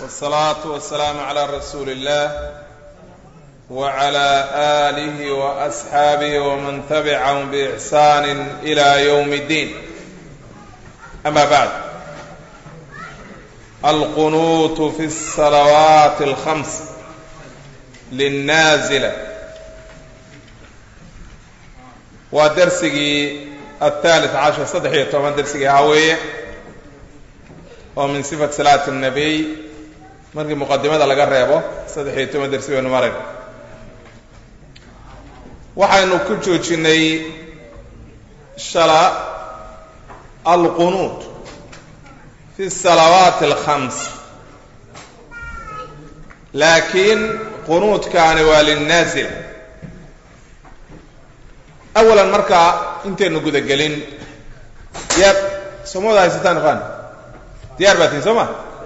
والصلاة والسلام على رسول الله وعلى آله وأصحابه ومن تبعهم بإحسان إلى يوم الدين. أما بعد، القنوت في الصلوات الخمس للنازلة ودرسي الثالث عشر صدحية طبعا درسي هاوية ومن صفة صلاة النبي مركي مقدمة لغا ريبو صدحية طبعا درسي ونمارك waxaynu ku joojinay shala alqunut fi salawaat alkhams laakiin qunuudkaani waa linnaazil. awalan marka intaynu gudagelin soomada haysataan ikhwan diyaar baatiin sooma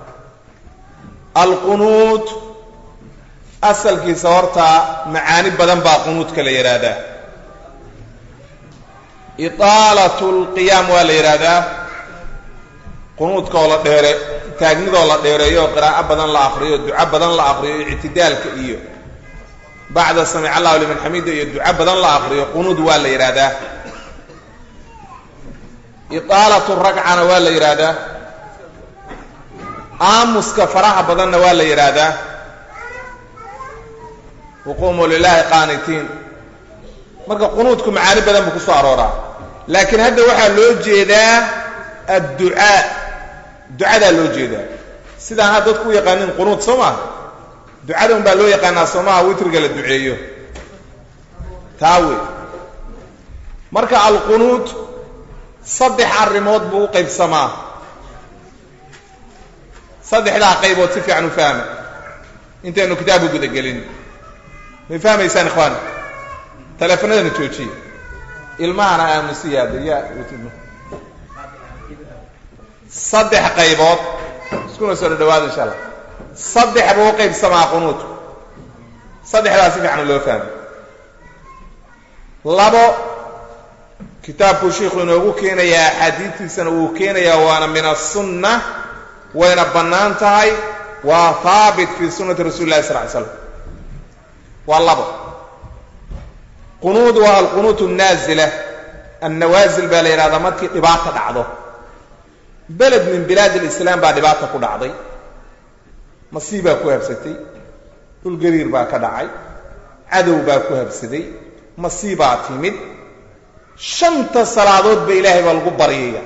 alqunuut asalkiisa horta macaani badan baa qunuudka la yidhaahdaa. itaalatu lqiyaam waa la yidhaahdaa qunuudka oo la dheere taagnidoo la dheereeyo qiraa'o badan la akriyo duco badan la akriyo ictidaalka iyo bacda samic allahu liman xamida iyo duco badan la akriyo qunuud waa la yidhaahdaa. itaalatu ragcana waa la yidhaahdaa. aamuska faraha badanna waa la yidhaahdaa. وقوموا لله قانتين marka qunuudku macaani badan buu ku soo arooraa, laakiin hadda waxaa loo jeedaa adducaa, ducada loo jeedaa sidaan hadda dadku u yaqaanin qunuud soo maaha. ducada un baa loo yaqaanaa soo maaha, witriga la duceeyo taawe. marka alqunuud saddex arrimood buu u qaybsamaa. saddexdaa qaybood si fiican u fahma intaynu kitaabu guda gelin. ma fahmaysaan ikhwaan? teleefanadana joojiya, ilmahana aamusiyaada yaa wutidno. saddex qaybood iskuna soo dhawaada insha allah. saddex buu u qaybsamaa qunuudku. saddexdaa si fiican loo fahmay. labo kitaabku sheikhu inoogu keenayaa, axaadiistiisana wuu keenayaa, waana min asunna, wayna bannaan tahay, waa haabit fi sunnati rasuuli llahi sal ly slam. waa labo. qunuud waa alqunuut annaazila. annawaasil baa la yidhahdaa markii dhibaata dhacdo. beled min bilaad alislaam baa dhibaata ku dhacday, masiibaa ku habsatay, dhulgariir baa ka dhacay, cadow baa ku habsaday, masiibaa timid. shanta salaadood ba ilaahay baa lagu baryaya.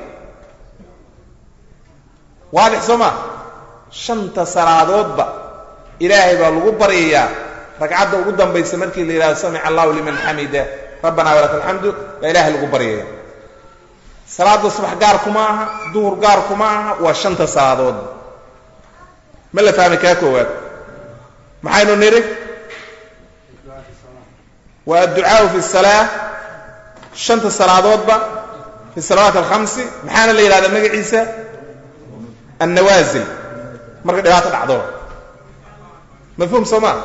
waadix soo maa? shanta salaadoodba ilaahay baa lagu baryayaa. ragcadda ugu dambaysa markii la yidhahdo samic allahu liman xamida rabbana walaka alxamdu baa ilaahay lagu baryaya. salaada subax gaar kuma aha, duhur gaar kuma aha, waa shanta salaadood. ma la fahmay kaa koowaad? maxaynu nidhi? waa adducaau fi salaa, shanta salaadoodba fi salawaat alkhamsi. maxaana la yidhahdaa magaciisa? annawaasil, marka dhibaato dhacdo. mafhuum soo maa?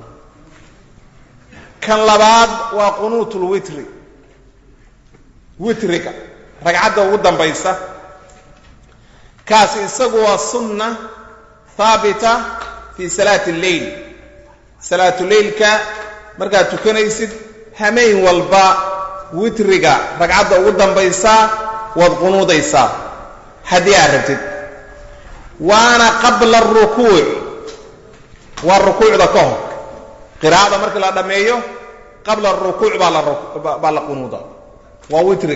kan labaad waa qunuut lwitri, witriga ragcadda ugu dambaysa. kaasi isagu waa sunna haabita fi salaati lleyl. salaatu leylka markaad tukanaysid hameen walba witriga ragcadda ugu dambaysa waad qunuudaysaa haddii aad rabtid. waana qabla arukuuc, waa rukuucda ka hor. qiraa'ada markii la dhameeyo qabla arukuuc baa la qunuuda, waa witrig.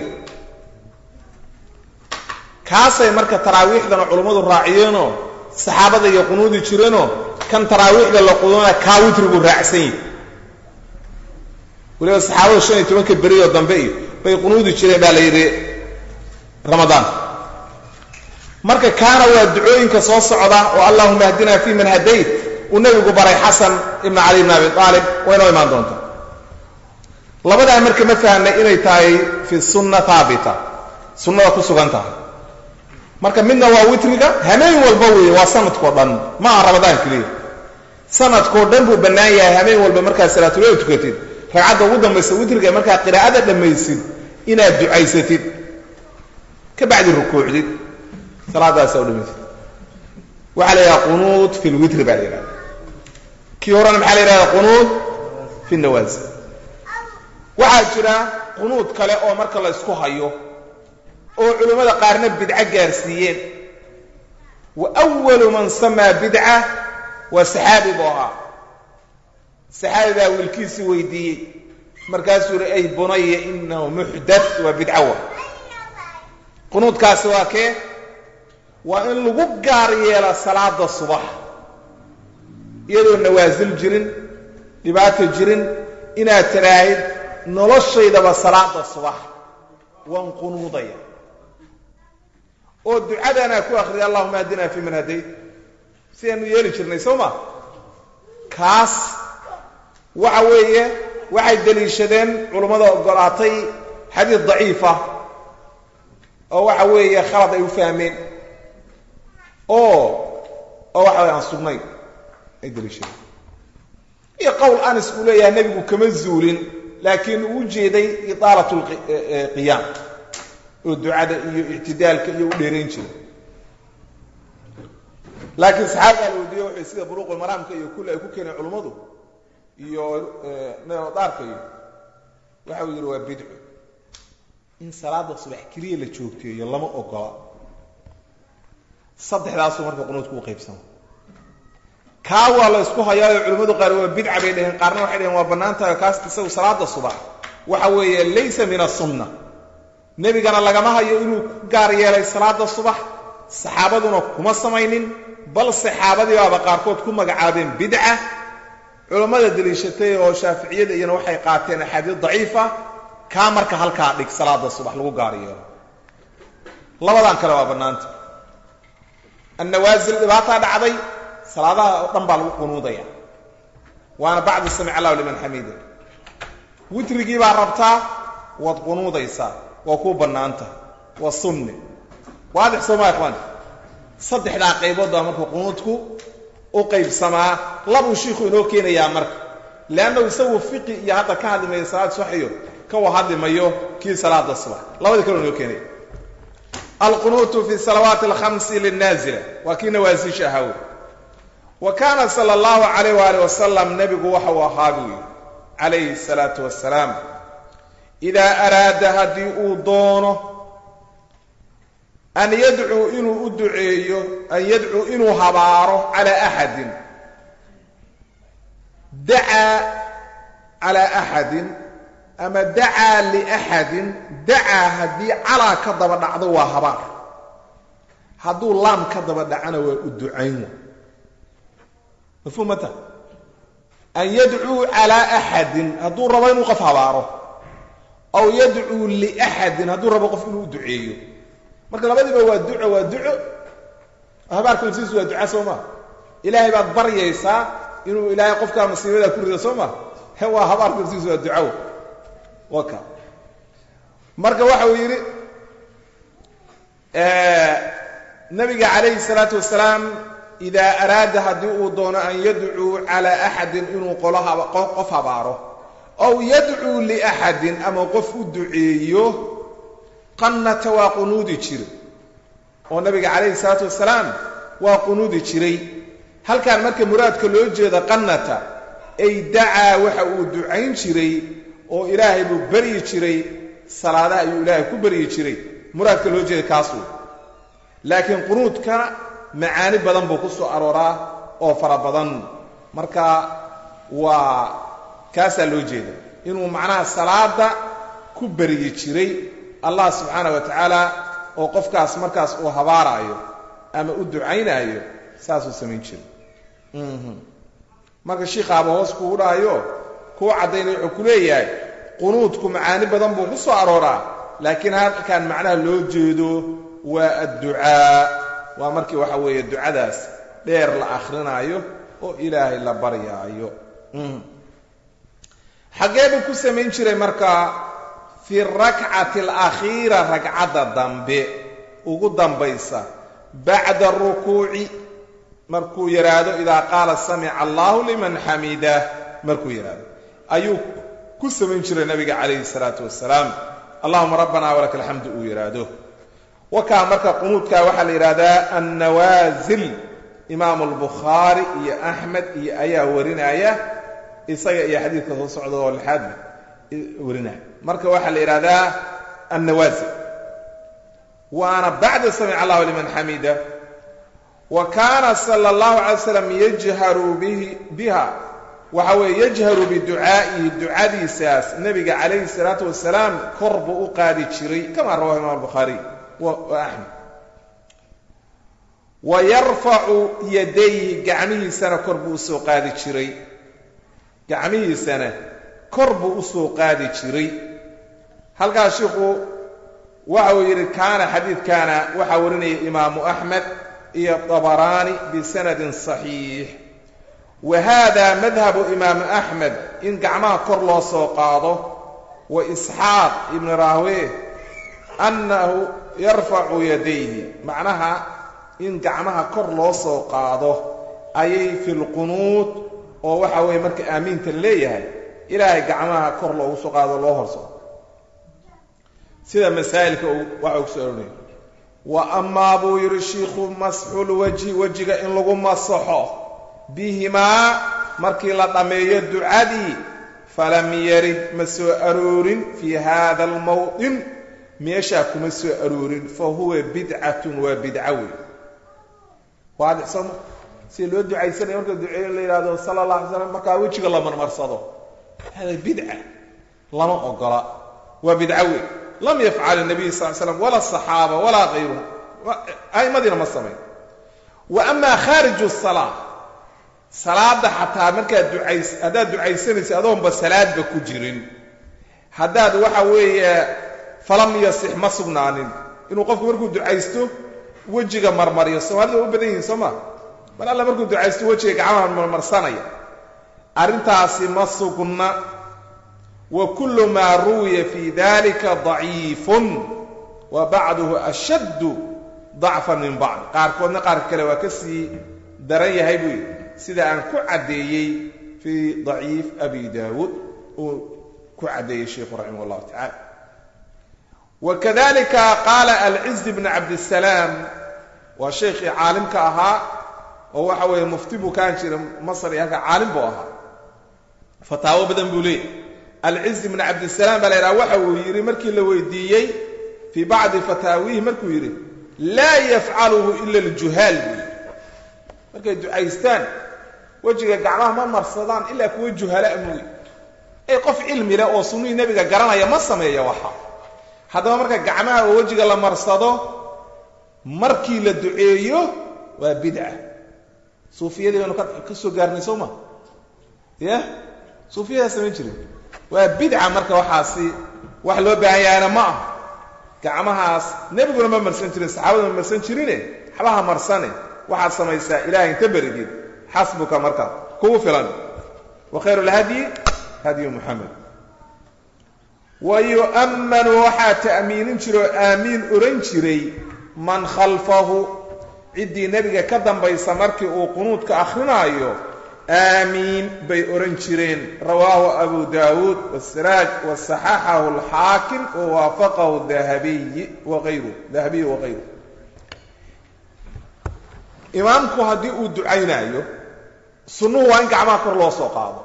kaasay marka taraawiixdana culummadu raaciyeenoo saxaabada iyo qunuudi jireenoo kan taraawiixda la qunuudana kaa witrigu raacsan yihi. waliba saxaabada 15 berioo dambe iyo bay qunuudi jireen baa la yidhi ramadaan. marka kaana waa ducooyinka soo socda oo allahuma ahdina fi man hadayt uu nabigu baray xasan ibn cali ibn abi aalib, waynoo imaan doonta. labadaa marka ma fahanay inay tahay fi sunna haabita, sunnada ku sugan tahay. marka midna waa witriga hameen walba weeye, waa sanadkoo dhan, ma aha ramadaan keliya. sanadkoo dhan buu bannaan yahay hameen walba markaad salaatuleyl tukatid ragcadda ugu dambaysa witriga markaad qiraa'ada dhammaysid inaad ducaysatid ka bacdi rukuucdid salaadaasa u dhamaysid. وعلى قنوت في الوتر باليرا كي هورنا محل يرا قنوت في النوازل وعاجرا قنوت كلا او marka la isku hayo oo culimada qaarna bid'a gaarsiiyeen wa awwal man sama bid'a wa sahabi boha sahabi wilkiisi weydiiyay markaas uu ay bunay innahu muhdath wa bid'a qunut kaas waa kee waa in lagu gaar yeelo salaada subax iyadoo nawaazil jirin dhibaato jirin inaad tiraahid noloshaydaba salaada subax waan qunuudaya oo ducadana ku akhriya Allahumma hadina fi man hadayt si aanu yeeli jirnay sooma kaas waxa weeye waxay daliishadeen culimada ogolaatay xadiis daciifa oo waxa weeye khalad ay u fahmeen oo waxa aan sugnay ay daliishadeen iyo qowl Anas uu leeyahay nabigu kama zuulin laakiin uu jeeday idaalatu qiyam oo ducada iyo i'tidaalka iyo u dheereen jiray laakiin saxaabada wadiyo waxay sida buruqul maraamka iyo kulli ay ku keenay culimadu iyo daarka iyo waxa uu yiri waa bid'u in salaada subax kaliya la joogteeyo lama ogola saddexdaas marka qunuudku u qaybsan ka waa la isku hayaayo culimadu qaar waa bid'a bay dhaheen qaarna waxay dhaheen waa banaantahay kaas isagu salaada subax waxa weeye laysa min as-sunnah nabigana lagama hayo inuu gaar yeelay salaada subax saxaabaduna kuma samaynin bal saxaabadii waa qaarkood ku magacaabeen bid'a culimada daliishatay oo shaafiiciyada iyana waxay qaateen xadiis daciifa ka marka halka dhig salaada subax lagu gaar yeelo labadan kale waa banaanta an-nawazil dhibaato dhacday salaadaha oo dhan baa lagu qunuudaya waana bacda sami'a Allahu liman hamida witrigi baa rabtaa wad qunuudaysa waa ku banaanta waa sunni waadix Soomaa ikhwan saddexda qaybood baa marka qunuudku oo qaybsamaa laba sheekhu inoo keenaya marka laana isagu fiqi iyo hada ka hadlay salaad subaxiyo ka wahadlimayo ki salaada subax labada kale inoo keenay القنوت في الصلوات الخمس للنازلة وكنا وازيشها وكان صلى الله عليه وآله وسلم نبي وحو وحابي عليه الصلاة والسلام إذا أراد هدي أوضونه أن يدعو إنه هباره على أحد دعا على أحد أما دعا لأحد دعا هدي على كذب دعوة وهبار هدو لام كذب دعنا والدعين مفهوم متى أن يدعو على أحد هدو ربين وقف هباره أو يدعو لأحد هدو ربين وقف إنه دعيه marka labadiiba waa duco habaarku siisu waa duco sooma ilaahay baad baryaysa inuu ilaahay qofka masiibada ku rido sooma waa habaarku siisu waa duco waka marka waxa uu yiri nabiga alayhi salatu wasalaam ida arada hadi uu doono an yad'u ala ahad inuu qolaha qof habaaro aw yad'u li ahad ama qof u duceeyo qannata wa qunuudi jiray oo nabiga alayhi salatu wasalaam waa qunuudi jiray halkaan marka muraadka loo jeedo qannata ay daa waxa uu ducayn jiray oo ilaahay buu bari jiray salaadaha ayuu ilaahay ku bari jiray muraadka loo jeedo kaasu laakiin qunuudka macaani badan buu ku soo arooraa oo fara badan marka waa kaasa loo jeedo inuu macnaha salaada ku bari jiray الله سبحانه وتعالى وقفكاس مركاس او هبارايو اما u ducaynayo saasu sameyn jiray marka sheekh aba hoos ku uraayo ku cadeynay wuxuu ku leeyahay qunuudku macaani badan buu ku soo arooraa laakiin halkan macnaha loo jeedo waa adducaa waa markii waxa weeye ducadaas dheer la akhrinayo oo ilaahay la baryaayo xageebu ku sameyn jiray marka في الركعة الأخيرة ركعة دنبي وقدام بيسا بعد الركوع مركو يرادو إذا قال سمع الله لمن حميده مركو يرادو أيوك كس من شر النبي عليه الصلاة والسلام اللهم ربنا ولك الحمد يرادو وكا مركا قنوت كا وحل إرادة النوازل imaamu albukhaari iyo axmed iyo ayaa warinaya isaga iyo xadiidka soo socda oo lixaad warinaya marka waxaa la yidhahdaa annawaasi waana bacda samic allahu liman xamida wa kaana sala allahu calay wasalam yajharu biha waxa weeye yajharu biducaa'ihi ducadiisaas nebiga calayhi salaatu wasalaam kor buu u qaadi jiray kamaa rawahu imam albukhaari wa axmed wa yarfacu yadayhi gacmihiisana kor buu usoo qaadi jiray gacmihiisana kor buu usoo qaadi jiray halkaas shiikhu waxa uu yidhi kaana xadiidkaana waxaa warinaya imaamu axmed iyo dabaraani bisanadin saxiix wa hada madhabu imaamu axmed in gacmaha kor loo soo qaado wa isxaaq ibni rahwe annahu yarfacu yadayhi macnaha in gacmaha kor loo soo qaado ayay fi lqunuud oo waxa weeye marka aamiinta leeyahay ilaahay gacmaha kor loogu soo qaado loo horso sida masaa'ilka waxa uu soo oranay wa amaa buu yidhi shiikhu masxul wajhi wejiga in lagu masaxo bihimaa markii la dhammeeyo ducadii falam yarid ma soo aroorin fii hada almawdin meeshaa kuma soo aroorin fa huwa bidcatun waa bidca wey waadix sooma si loo ducaysanaya marka duceeyo la yidhahdo sala allah alay slam markaa wejiga la marmarsado hada bidca lama ogola waa bidca wey lam yafcal الnabiy sal slam wala الصaxaaba walaa kayruha aimadiina ma samayn wa ama khaarij الsalaa salaada xataa markaad haddaad ducaysanaysa adoonba salaadba ku jirin haddaad waxa weeye falam yasix ma sugnaanin inuu qofku markuu ducaysto wejiga marmariyo soomaalida u badan yihiin soo ma mar alla markuu ducaysto wejiga gacmaha marmarsanaya arrintaasi ma sugna wa kullu maa ruwiya fii dalika daciifun wa bacduhu ashaddu dacfan min bacd qaarkoodna qaarka kale waa ka sii daran yahay buu yidhi sida aan ku caddeeyey fii daciif abi daawuud uu ku caddeeyey sheikhu raximah allahu tacala wakadalika qaala alciz bn cabdisalaam waa sheikhii caalimka ahaa oo waxa weeye mufti buu kaan jiray masr iyo halka caalim buu ahaa fataawo badan buu leeyahy alciz bn cabdisalaam baa la yidhaha waxa uu yidhi markii la weydiiyey fii bacdi fataawihi markuu yidhi laa yafcaluhu ila aljuhaal buu yidhi markay ducaystaan wejiga gacmaha ma marsadaan ilaa kuwa juhalaa mooye ee qof cilmi leh oo sunnihii nebiga garanaya ma sameeya waxa haddaba marka gacmaha oo wejiga la marsado markii la duceeyo waa bidca suufiyadii baynu ka soo gaarnay soo ma ya suufiyadaa samayn jirin waa bidca marka waxaasi wax loo baahan yahayna ma aha gacmahaas nebiguna ma marsan jirin saxaabaduna ma marsan jirine waxbaha marsane waxaad samaysaa ilahay inta beridid xasbuka markaa kugu filan wa khayru lhadyi hadyu muxamed wa yu'ammanu waxaa ta'miinin jira oo aamiin oran jiray man khalfahu ciddii nebiga ka dambaysa markii uu qunuudka akrinaayo aamiin bay oran jireen rawaahu abu daawuud wasiraaj wasaxaxahu alxaakim wawaafaqahu dahabiyi waqayruhu imaamku haddii uu ducaynaayo sunnuhu waa in gacmaha kor loo soo qaado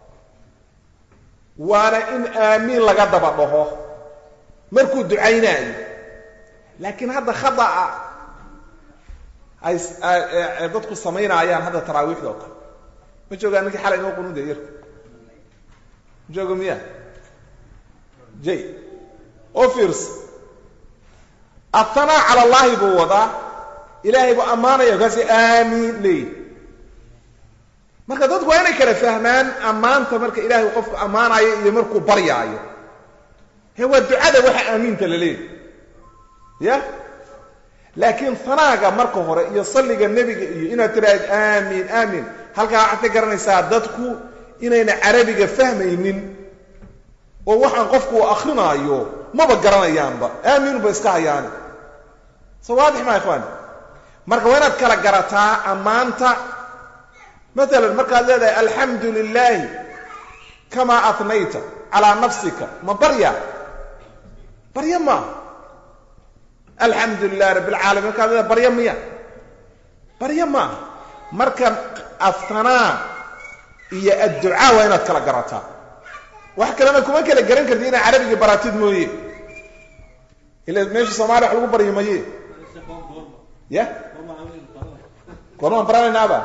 waana in aamiin laga daba dhaho markuu ducaynaayo laakiin hadda khada'a ay dadku samaynaayaan hadda taraawiixda oo kale ma joogaa ninkii xalay inoo qunuuday yarka ma jooga miya jay oo fiirsa athanaa cala allaahi buu wadaa ilaahay buu ammaanaya kaasi aamiin leeyihi marka dadku waa inay kala fahmaan ammaanta marka ilaahay uu qofku ammaanayo iyo markuu baryaayo he waa ducada waxa aamiinta la leeyahy ya laakiin hanaaga marka hore iyo salliga nebiga iyo inaad tiraahid aamiin aamiin halkaa waxaad ka garanaysaa dadku inayna carabiga fahmaynin oo waxaan qofku uu akrinaayo maba garanayaanba aamiinba iska hayaani so waadix maa ikhwaani marka waa inaad kala garataa ammaanta maalan markaad leedahay alxamdu lilaahi kamaa atnayta calaa nafsika ma barya maaha alxamdu lilahi rabbi alcaalamiin markaad leedahay barya miya barya maaha marka aftanaa iyo adducaa waa inaad kala garataa wax kalena kuma kala garan karti inaad carabiga baratid mooye ilaa meesha Soomaaliya wax lagu bariyo maye ya koonaan baranaynaaba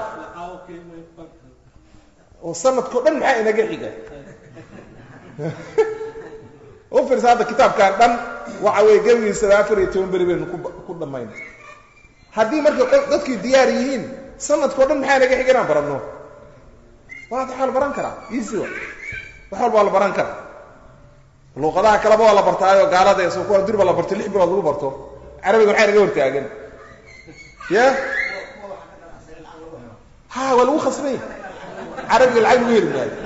oo sanadkoo dhan maxaa inaga xiga oo firsada kitaabkan dhan waxa way gawiisa 14 bari baynu ku dhamayno haddii marka dadkii diyaar yihiin sanadkoo dhan maxaa inaga xiga inaan baranno waa xal baran karaa iisiwa waxa walba la baran karaa luqadaha kala waa la bartaayo gaalada ee soo ku dirba la bartay 6 bilood lagu barto carabiga waxa inaga hortaagan ya ha wala uu khasbay carabiga lacag lagu heli maayo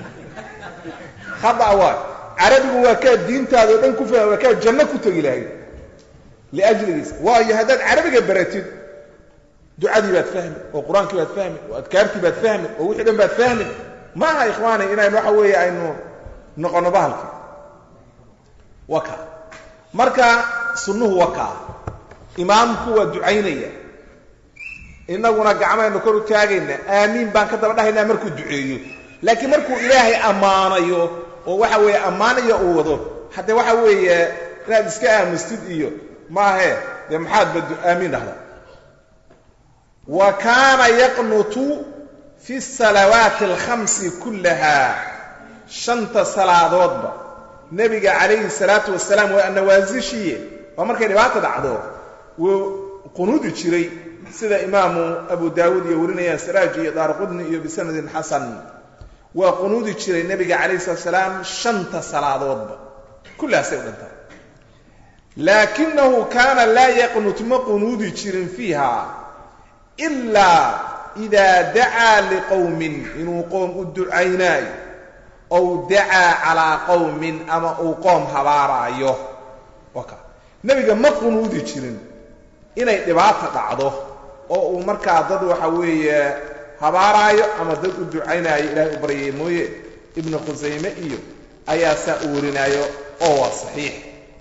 khada waa carabigu waa ka diintaada dhan ku fahmo waa ka janno ku tagi lahayd liajligiis waa yahadad carabiga baratid ducadii baad fahmi oo quraanka baad fahmi oo adkaartii baad fahmi oo wixii dhan baad fahmi ma aha ikhwaani inay waxa weeye aynu noqono bahalki waka marka sunnuhu waka imaamku waa ducaynaya inaguna gacmaynu kor u taagayna aamiin baan ka daba dhahaynaa markuu duceeyo laakiin markuu ilaahay amaanayo oo waxa weeye amaanayo uu wado hadda waxa weeye inaad iska aamustid iyo maahe de maxaad badu aamiin dhahda wa kaana yaqnutu fi salawaati al-khams kullaha shanta salaadoodba nabiga calayhi salaatu wasalaam waa nawaasishiye waa markay dhibaato dhacdo wuu qunuudi jiray sida imaamu abu daawud iyo warinayaan saraaji iyo daarqudni iyo bisanadin hasan waa qunuudi jiray nabiga calayhi salaatu wasalaam shanta salaadoodba kullaas ay dhantaa laakinahu kaana laa yaqnut ma qunuudi jirin fiiha ilaa idaa dacaa liqowmin inuu qoom u ducaynaayo ow dacaa calaa qowmin ama uu qoom habaaraayo waka nabiga ma qunuudi jirin inay dhibaato dhacdo oo uu markaa dad waxa weeye habaaraayo ama dad u ducaynaayo ilaahay u baryay mooye ibnu khusayme iyo ayaa saa u warinaayo oo waa saxiix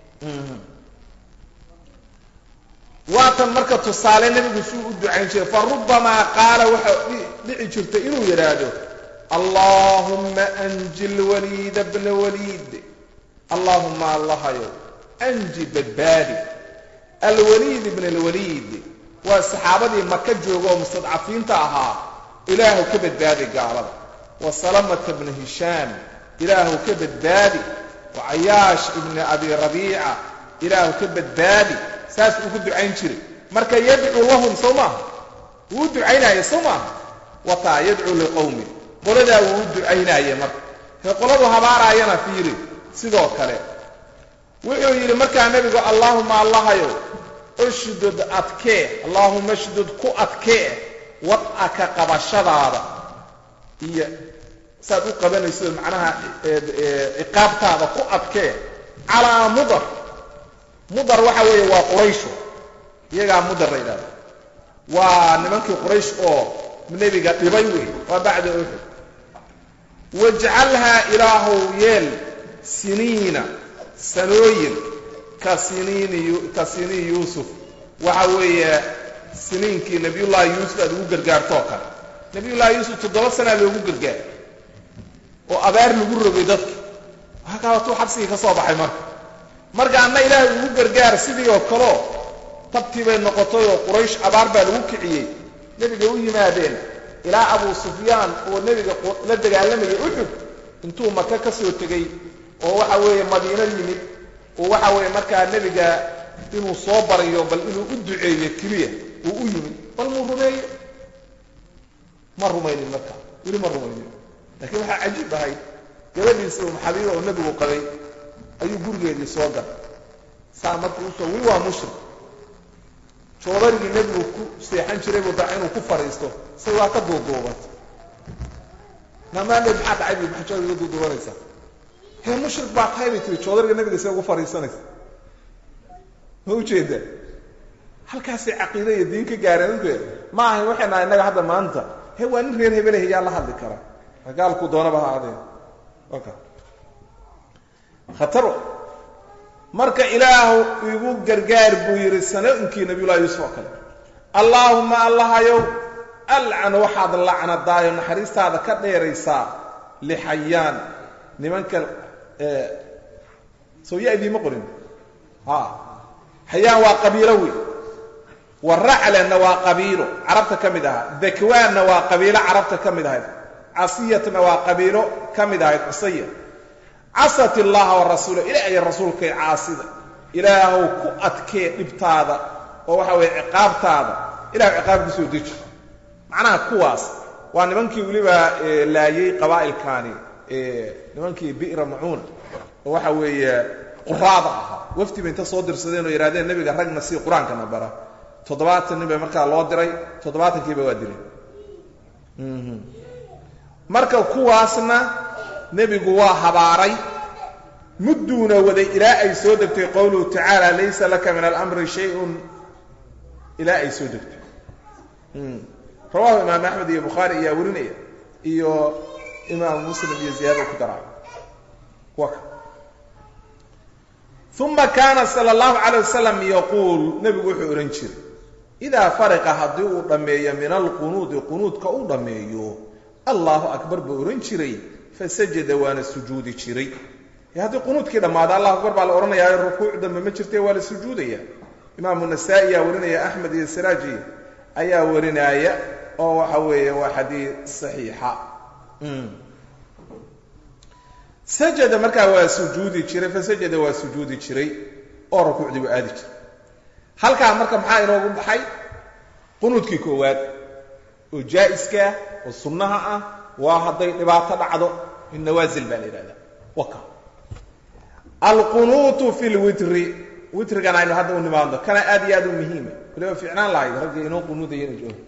waatan marka tusaale nabigu suu u ducayn jiray farubbamaa qaala waxa dhici jirtay inuu yidhaahdo allahumma anji lwaliida bna waliid allahumma allahayo anji badbaadi alwaliid ibna alwaliid waa saxaabadii maka jooga oo mustadcafiinta ahaa ilaahu ka badbaadi gaalada wa salamata ibna hishaam ilaahu ka badbaadi wa cayaash ibna abi rabiica ilaahu ka badbaadi saas ugu ducayn jiray marka yad'u lahum sawma wuu ducaynaayo sawma wata yad'u liqawmi qolada wuu ducaynaayo marka qoladu habaarayana fiiri sidoo kale wuxuu yiri marka nabiga allahumma allahayo ushdud adke allahumma ushdud ku adke wad'aka qabashadaada iyo saad u qabanayso macnaha iqaabtaada ku adke ala mudar mudar waxa weeye waa quraysh iyaga mudar reeyada waa nimankii quraysh oo nabiga dhibay weey waa bacda uhud waj'alha ilahu yal sinina sanoyin kasini yusuf waxa weeye siniinkii nabiyullah yusuf aad ugu gargaarto kale nabiyullah yusuf 7 sano loogu gargaar oo abaar lagu rogay dadka waxa ka wato xabsiga ka soo baxay marka anna ilaahay ugu gargaar sidii oo kale tabtii bay noqotay oo quraysh abaar baa lagu kiciyay nabiga u yimaadeen ilaa abu sufyaan oo nabiga la dagaalamay uhud intuu maka ka soo tagay oo waxa weeye madiina yimid oo waxa weeye marka nabiga inuu soo bariyo bal inuu u duceeyo kaliya oo u yimid bal mu rumeeyo ma rumeeyay marka wili ma rumeeyo laakiin waxa cajiib ahay gabadhiisa oo xabiibo oo nabigu qabay ayuu gurigeedii soo gal saamarku soo wili waa mushrik joodarigii nabigu ku seexan jiray buu daa inuu ku fariisto say waa ka duuduubat namaanay maxaa dhacay maxaa joodariga duuduubanaysa hee mushrik baa tahay tii joodariga nabiga say ugu fariisanaysa ma u jeeda halkaas aqeedo iyo diin ka gaareen ma aha waxana inaga hadda maanta hee waa nin reer hebel ah la hadli kara ragaalku doonaba ha aadeen waka khataro marka ilaahu igu gargaar buu yiri sanadkii nabiyullah yusuf kale allahumma allahayo alcan waxaad lacnadaayo naxariistaada ka dheeraysaa lixayaan nimanka sooyaa idiima qorin xayaan waa qabiilo wey waraclanna waa qabiilo carabta ka mid ahaa dakwaanna waa qabiilo carabta ka mid ahayd casiyatna waa qabiilo ka mid ahayd cusaya casat illaha warasuula ilaahay rasuulkay caasida ilaahow ku adkee dhibtaada oo waxa weeye ciqaabtaada ilaahu ciqaab ku soo deji macnaha kuwaas waa nimankii weliba laayay qabaa'ilkaani nimankii bi'ra macuuna oo waxa weeye quraada ahaa wafdi bay inta soo dirsadeen oo yidhahdeen nebiga ragna si qur-aankana bara 70 nin bay markaa loo diray 70kiiba waa dileen marka kuwaasna nebigu waa habaaray mudduuna waday ilaa ay soo degtay qowluhu tacaala laysa laka min alamri shayun ilaa ay soo degtay rawaahu imaam axmed iyo bukhaari ayaa warinaya iyo imaam muslim iyo ziyaado ku daraa waka uma kaana sala allahu calayh wasalam yaquul nebigu wuxuu odhan jiray idaa fariqa haddii uu dhammeeyo min alqunuudi qunuudka uu dhammeeyo allahu akbar buu odhan jiray fasajada waana sujuudi jiray haddii qunuudkii dhammaada allahu akbar baa la odhanayaa rukuuc dambe ma jirtee waa la sujuudaya imaamu nasaa'i ayaa warinaya axmed iyo siraaji ayaa warinaya oo waxa weeye waa xadiid saxiixa sajada markaa waa sujuudi jiray fasajada waa sujuudi jiray oo rukuucdii buu aadi jiray halkaa marka maxaa inoogu baxay qunuudkii koowaad oo jaa-iska ah oo sunnaha ah waa hadday dhibaato dhacdo min nawaasil baa la yidhahdaa waka alqunuutu fi lwitri witrigan aynu hadda u nimaadno kana aad iyo aad u muhiima waliba fiicnaan lahayd ragga inoo qunuudaya inu joogo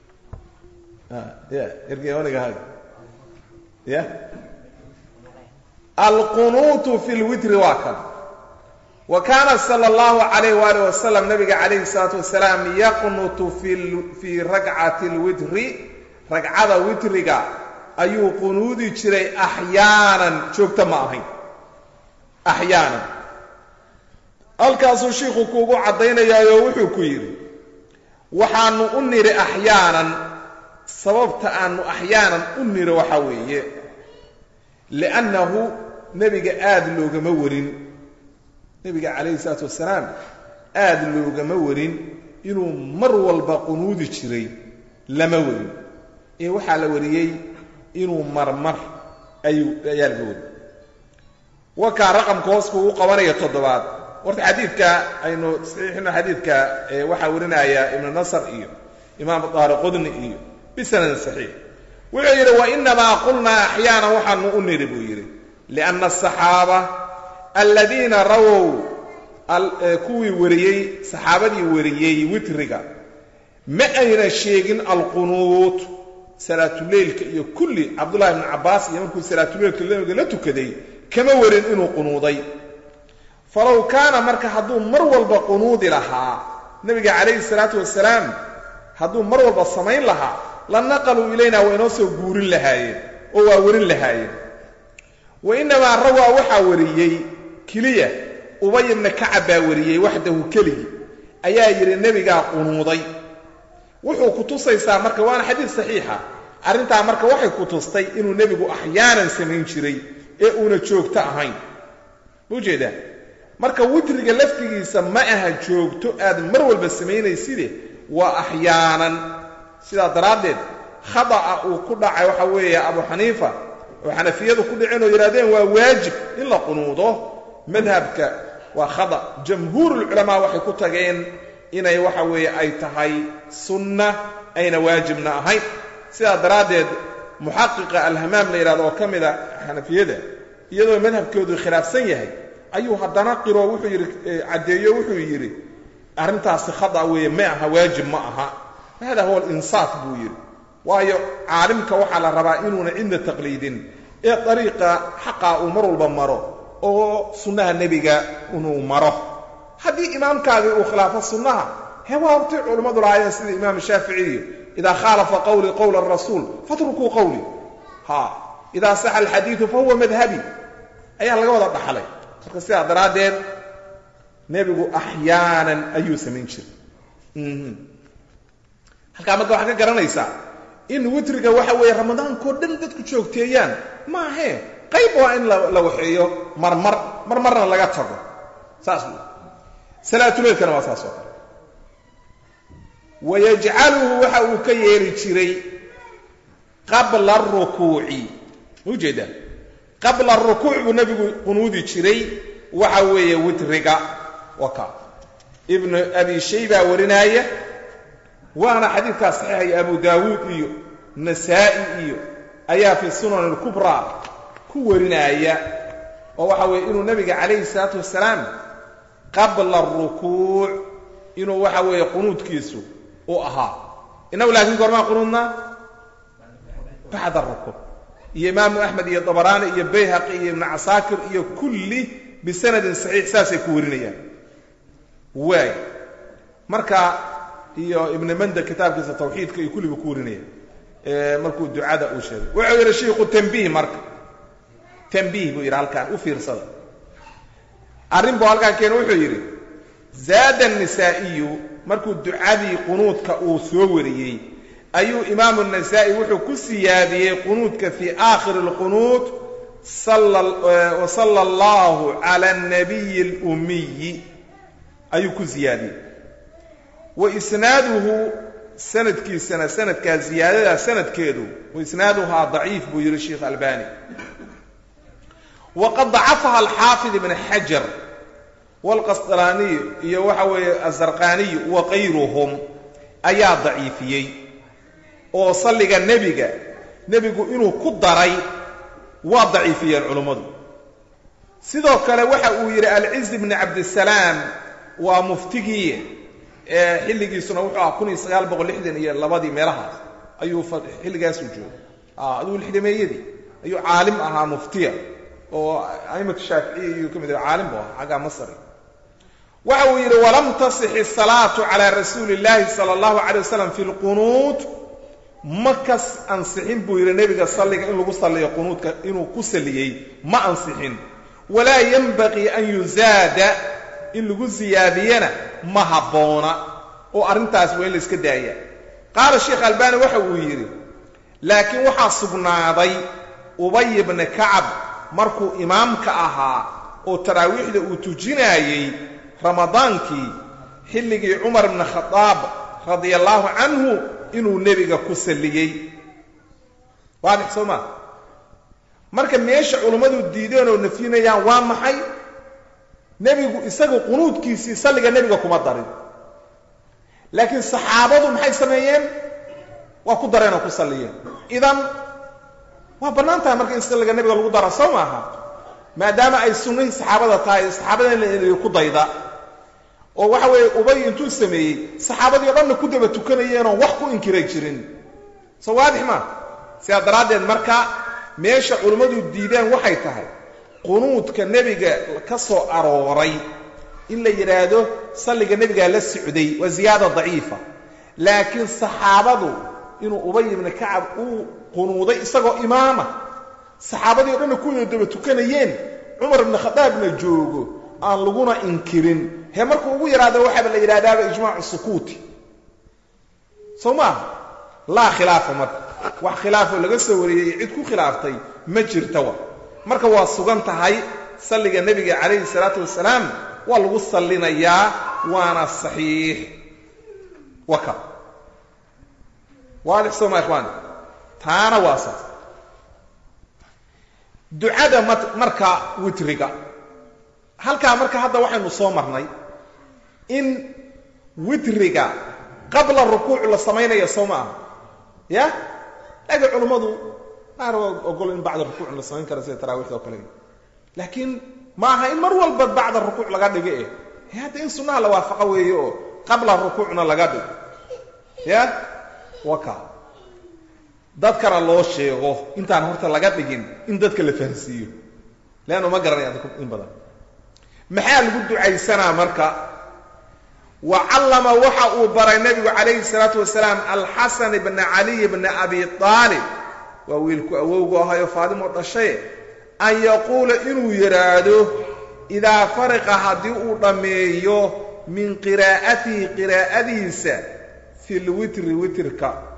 ya ergeoniga haga ya alqunuutu fi lwitri waa kan wa kaana sala allahu calayh waali wasalam nabiga calayhi salaatu wasalaam yaqnutu fii ragcati lwitri ragcada witriga ayuu qunuudi jiray axyaanan joogta ma ahayn axyaanan halkaasuu shiikhu kuugu caddaynayaayo wuxuu ku yidhi waxaanu u niri axyaanan sababta aanu axyaanan u niri waxa weeye liannahu nebiga aada loogama warin nebiga calayhi salaatu wasalaam aada loogama warin inuu mar walba qunuudi jiray lama warin ee waxaa la wariyey inuu marmar ayaa laga wari wakaa raqamka hoos kuugu qabanaya 7 horta xadiidka aynu saxiixino xadiidka waxaa warinaya ibnu nasr iyo imaam daaraqudni iyo bisanad saxiix wuxuu yidhi wainamaa qulnaa axyaana waxaanu u niri buu yidhi lianna asaxaaba aladiina rawow kuwii wariyey saxaabadii wariyey witriga ma ayna sheegin alqunuut salaatuleylka iyo kulli cabdullahi ibnu cabbaas iyo markuu salaatuleylka nabiga la tukaday kama warin inuu qunuuday falow kaana marka hadduu mar walba qunuudi lahaa nabiga calayhi salaatu wasalaam hadduu mar walba samayn lahaa la naqaluu ilayna waa inoo soo guurin lahaayeen oo waa warin lahaayeen wainamaa rawaa waxaa wariyey keliya ubay ibna kacab baa wariyey waxdahu keligii ayaa yidhi nebigaa qunuuday wuxuu ku tusaysaa marka waana xadiid saxiixa arrintaa marka waxay ku tustay inuu nebigu axyaanan samayn jiray ee uuna joogto ahayn ma ujeedaa marka witriga laftigiisa ma aha joogto aad mar walba samaynayside waa axyaanan sidaa daraaddeed khada'a uu ku dhacay waxa weeye abu xaniifa oo xanafiyadu ku dhiceen oo yidhahdeen waa waajib in la qunuudo madhabka waa khada jamhuurulculamaa waxay ku tageen inay waxa weeye ay tahay sunna ayna waajibna ahayn sidaa daraaddeed muxaqiqa alhamaam la yidhahdo oo ka mida xanafiyada iyadoo madhabkoodu khilaafsan yahay ayuu haddana qiro wuxuu yidhi caddeeyo wuxuu yidhi arrintaasi khada weeye ma aha waajib ma aha hada huwa alinsaaf buu yidhi waayo caalimka waxaa la rabaa inuuna cidna taqliidin ee dariiqa xaqaa uu mar walba maro oo sunnaha nebiga inuu maro haddii imaamkaagii uu khilaafo sunnaha waa hortay culammadu lahaayeen sida imaam shaaficiy idaa khaalafa qawlii qowla arasuul fatrukuu qawlii idaa saxa alxadiidu fahuwa madhabi ayaa laga wada dhaxlay marka sidaa daraaddeed nebigu axyaanan ayuu samayn jiray halkaa marka waxaad ka garanaysaa in witriga waxa weeye ramadaanko dhan dadku joogteeyaan ma ahe qayb waa in la waxeeyo marmarna laga tago saas salaatuleelkana waa saas oo kale wayajcaluhu waxa uu ka yeeri jiray qabla ar-rukuuci ujeeda qabla ar-rukuuc buu nabigu qunuudi jiray waxa weeye witriga waka ibn abi shayba warinaya waana xadiidka saxiix abu daawud iyo nasaa'i iyo ayaa fi sunan al-kubra ku warinaya oo waxa weeye inuu nabiga kaleey salaatu wasalaam qabla ar-rukuuc inuu waxa weeye qunuudkiisu oo ahaa inuu laakiin goorma qunuudna bacda ar-rukuuc iyo imaam ahmed iyo tabarani iyo bayhaqi iyo ibn asakir iyo kulli bisanad sahih saasay ku warinayaan way marka iyo ibn manda kitaabkiisa tawxiidka iyo kulli ku warinayaan markuu ducada uu sheegay wuxuu yiri sheekhu tanbiih marka tanbiih buu yiri halkaan u fiirsada arrin buu halkaan keenay wuxuu yiri zaada an-nisaa'i markuu ducadii qunuudka uu soo wariyay ayuu imaam an-nasaa'i wuxuu ku siyaadiyay qunuudka fi aakhir al-qunuud sallallahu ala an-nabiy al-ummi ayuu ku siyaadiyay wa isnaaduhu sanadkiisana sanadka ziyaadada sanadkeedu wa isnaaduha dhaif buu yiri sheekh albani وقد ضعفها الحافظ ابن حجر والقسطلاني iyo waxa weeye azarqani wa qayruhum ayaa dhaifiyay oo salliga nabigu inuu ku daray waa dhaifiyeen culimadu sidoo kale waxa uu yiri al-izz ibn abd salam waa muftigii xilligiisuna wuxuu ahaa 1960 iyo labadii meelahaas ayuu xilligaas u joogay aduu xidmeeyadii ayuu caalim ahaa muftiya oo aimatu shaafici iyo kamid caalim baa xaga masri waxa uu yiri walam tasih as-salatu ala rasuulillahi sallallahu alayhi wasallam fi al-qunut makas ansixin buu yiri nabiga salliga in lagu salliyo qunuudka inuu ku saliyay ma ansixin wala yanbaghi an yuzada in lagu ziyaadiyana ma haboona oo arintaas way la iska daaya qaal sheekh albani waxa uu yiri laakiin waxa sugnaaday ubay ibn ka'ab markuu imaamka ahaa oo taraawiixda uu tujinayay ramadaankii xilligii umar ibn khattab radiyallahu anhu inuu nabiga ku saliyay waadix soma marka meesha culimadu diideen oo nafinayaan waa maxay nabigu isagu qunuudkiisii salliga nabiga kuma darin laakiin saxaabadu maxay sameeyeen waa ku dareen oo ku saliyeen idan waa banaantaa marka in salliga nabiga lagu daro soomaha maadaama ay sunnah saxaabada tahay saxaabada in ku dayda oo waxa weeye ubay intuu sameeyay saxaabadii dhan ku daba tukanayeen oo wax ku inkiray jirin soo waadix ma si adraadeen marka meesha culimadu diideen waxay tahay qunuudka nabiga ka soo arooray in la yiraahdo salliga nabiga la socday waa ziyaada dha'ifa laakiin saxaabadu inuu ubay ibn ka'ab uu qunuuday isagoo imaama saxaabadii dhan ku daba tukanayeen umar ibn khattabna joogo aan laguna inkirin he markuu ugu yiraahdo waxa la yiraahdaa ijmaac sukuuti soma la khilaaf marka wax khilaaf laga soo wariyay cid ku khilaaftay ma jirto marka waa sugan tahay salliga nabiga kaleey salaatu wasalaam waa lagu sallinayaa waana saxiix waka waadix soma ikhwan taana waasa ducada marka witriga halka marka hadda waxaynu soo marnay in witriga qabla rukuuc la sameeyo soma ya laga culimadu qaar ogol in bacda rukuuc la sameeyo kara sida taraawiixda kale laakiin ma aha in mar walba bacda rukuuc laga dhigay hada in sunnaha la waafaqa weeyo qabla rukuucna laga dhigo ya waka dadkana loo sheego intaan horta laga dhigin in dadka la fahansiiyo leeno ma garanay dadku in badan maxaa lagu ducaysanaa marka wa allama waxa uu baray nabigu kaleey salaatu wasalaam al-hasan ibn ali ibn abi talib wa wiilku awowgo ahayo faadimo dhashay an yaqula inuu yiraahdo ida faraqa hadii uu dhameeyo min qiraa'ati qiraa'adiisa fil witri witrka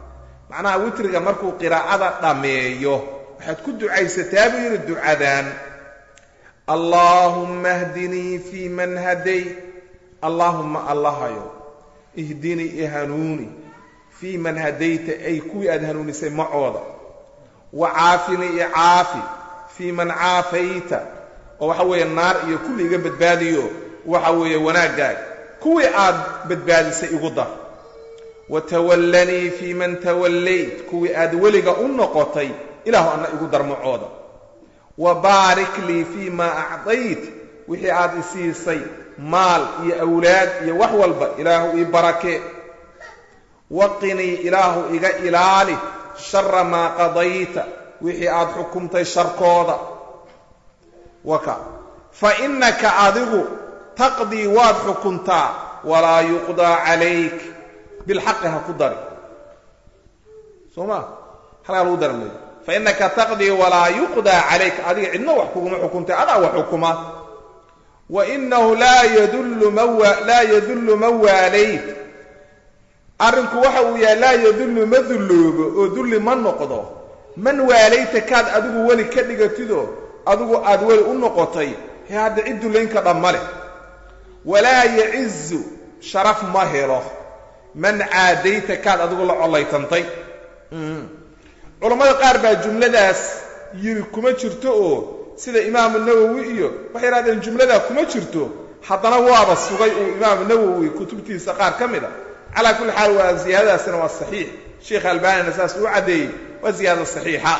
macnaha witriga markuu qiraa'ada dhameeyo waxaad ku ducaysataa buu yidhi ducadan allaahumma hdinii fii man hadayt allaahumma allahayo ihdinii ihanuuni fii man hadayta ay kuwii aad hanuunisay macooda wa caafinii icaafi fii man caafayta oo waxa weeye naar iyo kulli iga badbaadiyo waxa weeye wanaaggaaga kuwii aad badbaadisay igu dar watawallanii fii man tawallayt kuwii aad weliga u noqotay ilaahu anna igu dar macooda wabaarik lii fii maa acdayt wixii aad isiisay maal iyo awlaad iyo wax walba ilaahu ii barakee waqinii ilaahu iga ilaali shara maa qadayta wixii aad xukumtay sharkooda waka fa innaka adigu taqdii waad xukuntaa walaa yuqdaa calayk bilxaqi ha ku dari soo ma halkaa lagu daran leeyo fa innaka taqdii walaa yuqdaa calayk adiga cidna wax kuguma xukuntay adaa wax xukuma wa innahu laa yadullu man waalayt arrinku waxa uu yahay laa yadullu ma dulloobo oo dulli ma noqdo man waalayta kaad adigu weli ka dhigatido adigu aad weli u noqotay hadda cid dullaynka dhamma leh walaa yacizu sharaf ma helo man caadayta kaad adigu la collaytantay culammada qaar baa jumladaas yiri kuma jirto oo sida imaamu nawowi iyo waxay yidhahdeen jumladaa kuma jirto haddana waaba sugay uu imaamu nawowi kutubtiisa qaar ka mid a calaa kulli xaal waa ziyaadadaasina waa saxiix sheekh albaanina saas uu caddeeyey waa ziyaada saxiixa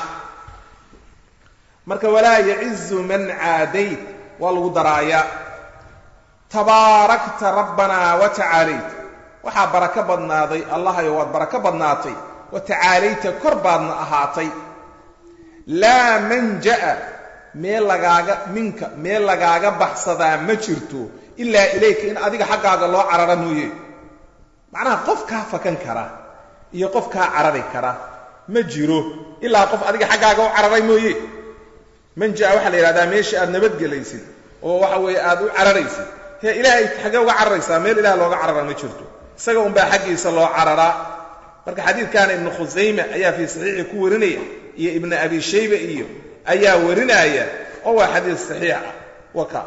marka walaa yacizu man caadayt waa lagu daraayaa tabaarakta rabbanaa wa tacaalayt waxaa barako badnaaday allahayo waad barako badnaatay wa tacaalayta kor baadna ahaatay laa manja'a meel lagaaga baxsadaa ma jirto ilaa ilayka in adiga xaggaaga loo carara mooye macnaha qof kaa fakan kara iyo qof kaa carari kara ma jiro ilaa qof adiga xaggaaga u cararay mooye manja'a waxaa la yidhahdaa meesha aad nabadgelaysid oo waxa weeye aad u cararaysid hee ilaahay xaggee uga cararaysaa meel ilaah looga carara ma jirto isaga unbaa xaggiisa loo cararaa marka xadiidkaana ibnu khusayme ayaa fii saxiixi ku warinaya iyo ibnu abi shayba iyo ayaa warinaya oo waa xadiis saxiix ah waka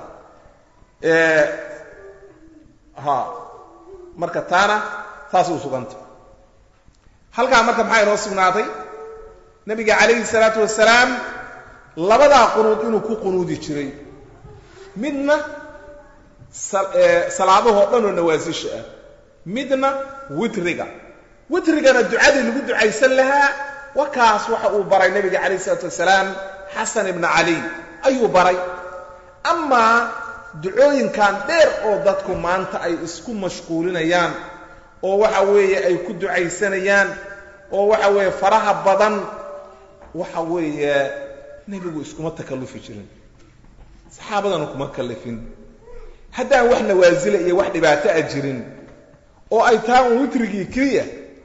marka taana taasuu suganta halkaa marka maxaa inoo sugnaaday nabiga calayhi salaatu wasalaam labadaa qunuud inuu ku qunuudi jiray midna salaadahoo dhan oo nawaasisha ah midna witrigana ducadii lagu ducaysan lahaa wakaas waxa uu baray nabiga calayhi salaatu wasalaam xasan ibna cali ayuu baray amaa ducooyinkan dheer oo dadku maanta ay isku mashquulinayaan oo waxa weeye ay ku ducaysanayaan oo waxa weeye faraha badan waxa weeye nebigu iskuma takallufi jirin saxaabadana kuma kallifin haddaan wax nawaasila iyo wax dhibaato a jirin oo ay tahay un witrigii keliya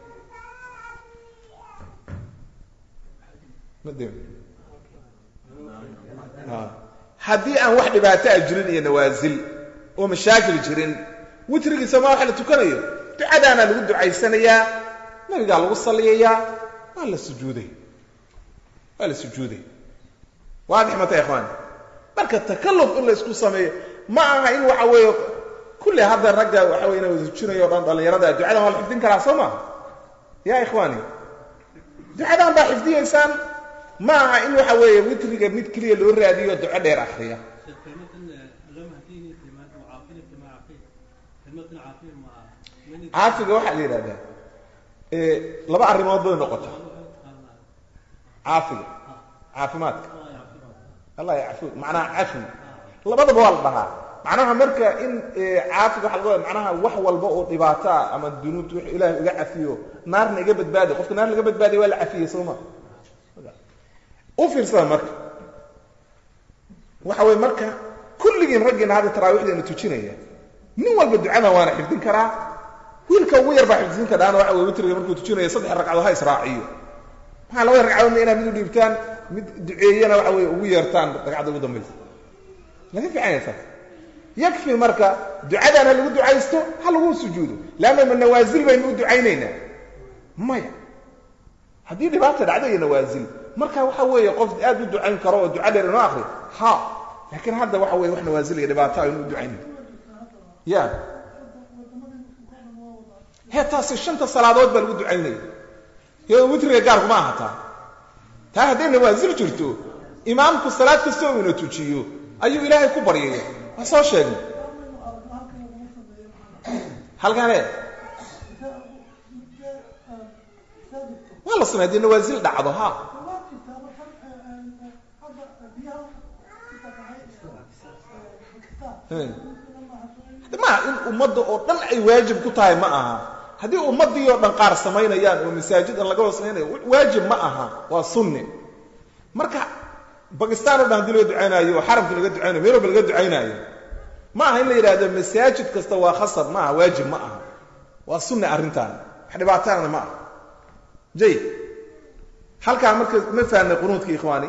haddii aan wax dhibaato a jirin iyo nawaasil oo mashaakil jirin witrigiisa ma waxa la tukanayo ducadaana lagu ducaysanayaa nabigaa lagu salliyayaa waa la sujuuday waadix mata ikhwaan marka takalluf in la isku sameeyo ma aha in waxa weeye kulli hadda ragga waxa weeye inay sujinayo o dhan dhallinyarada ducadan waa la xifdin karaa soo maaha yaa ikhwaani ducadan baa xifdiyaysaan ma aha in waxa weeye witriga mid keliya loo raadiyo duco dheer akhriya caafiga waxaa la yidhahdaa laba arrimood bay noqota caafiga caafimaadka allah yacfu macnaha cafi labadaba waa la dhahaa macnaha marka in caafiga waxa laga macnaha wax walba oo dhibaato ah ama dunuubta wix ilaahay iga cafiyo naarna iga badbaadi qofka naar laga badbaadiyo waa la cafiyey soo ma u fiirsada marka waxa weeye marka kulligiin raggiina hadda taraawiixdeena tujinaya nin walba ducada waana xifdin karaa wiilka ugu yar baa xifdin karaana waxa weeye witriga markuu tujinayo 3 ragcadood ha israaciyo maxaa laba ragcadoodna inaad mid u dhiibtaan mid duceeyana waxa weeye ugu yeertaan ragcada ugu dambaysa laga fiicnaysa yakfi marka ducadana lagu ducaysto ha lagu sujuudo laana man nawazil baynu u ducaynaynaa maya haddii dhibaata dhacday nawaazil marka waxa weeye qof aad u ducayn karo oo duca dheer inoo akhri ha laakiin hadda waxa weeye wax nawaazil iyo dhibaato aynu u ducayn ya taasi shanta salaadood baa lagu ducaynaya iyo witriga gaar kuma ahata taa haddii nawaazil jirto imaamku salaad kasta uu tujiyo ayuu ilaahay ku baryaya waa soo sheegay halkaane wala sameeyay nawaazil dhacdo ha ma in ummadda oo dhan ay waajib ku tahay ma aha haddii ummadii oo dhan qaar samaynayaan oo masaajidan laga wasaynayo waajib ma aha waa sunni marka Pakistan oo dhan hadii loo duceynayo xaramka laga duceynayo meel walba laga duceynayo ma aha in la yiraahdo masaajid kasta waa khasab ma aha waajib ma aha waa sunni arrintan wax dhibaatana ma aha jay halka marka ma fahanay qunuudka ikhwaani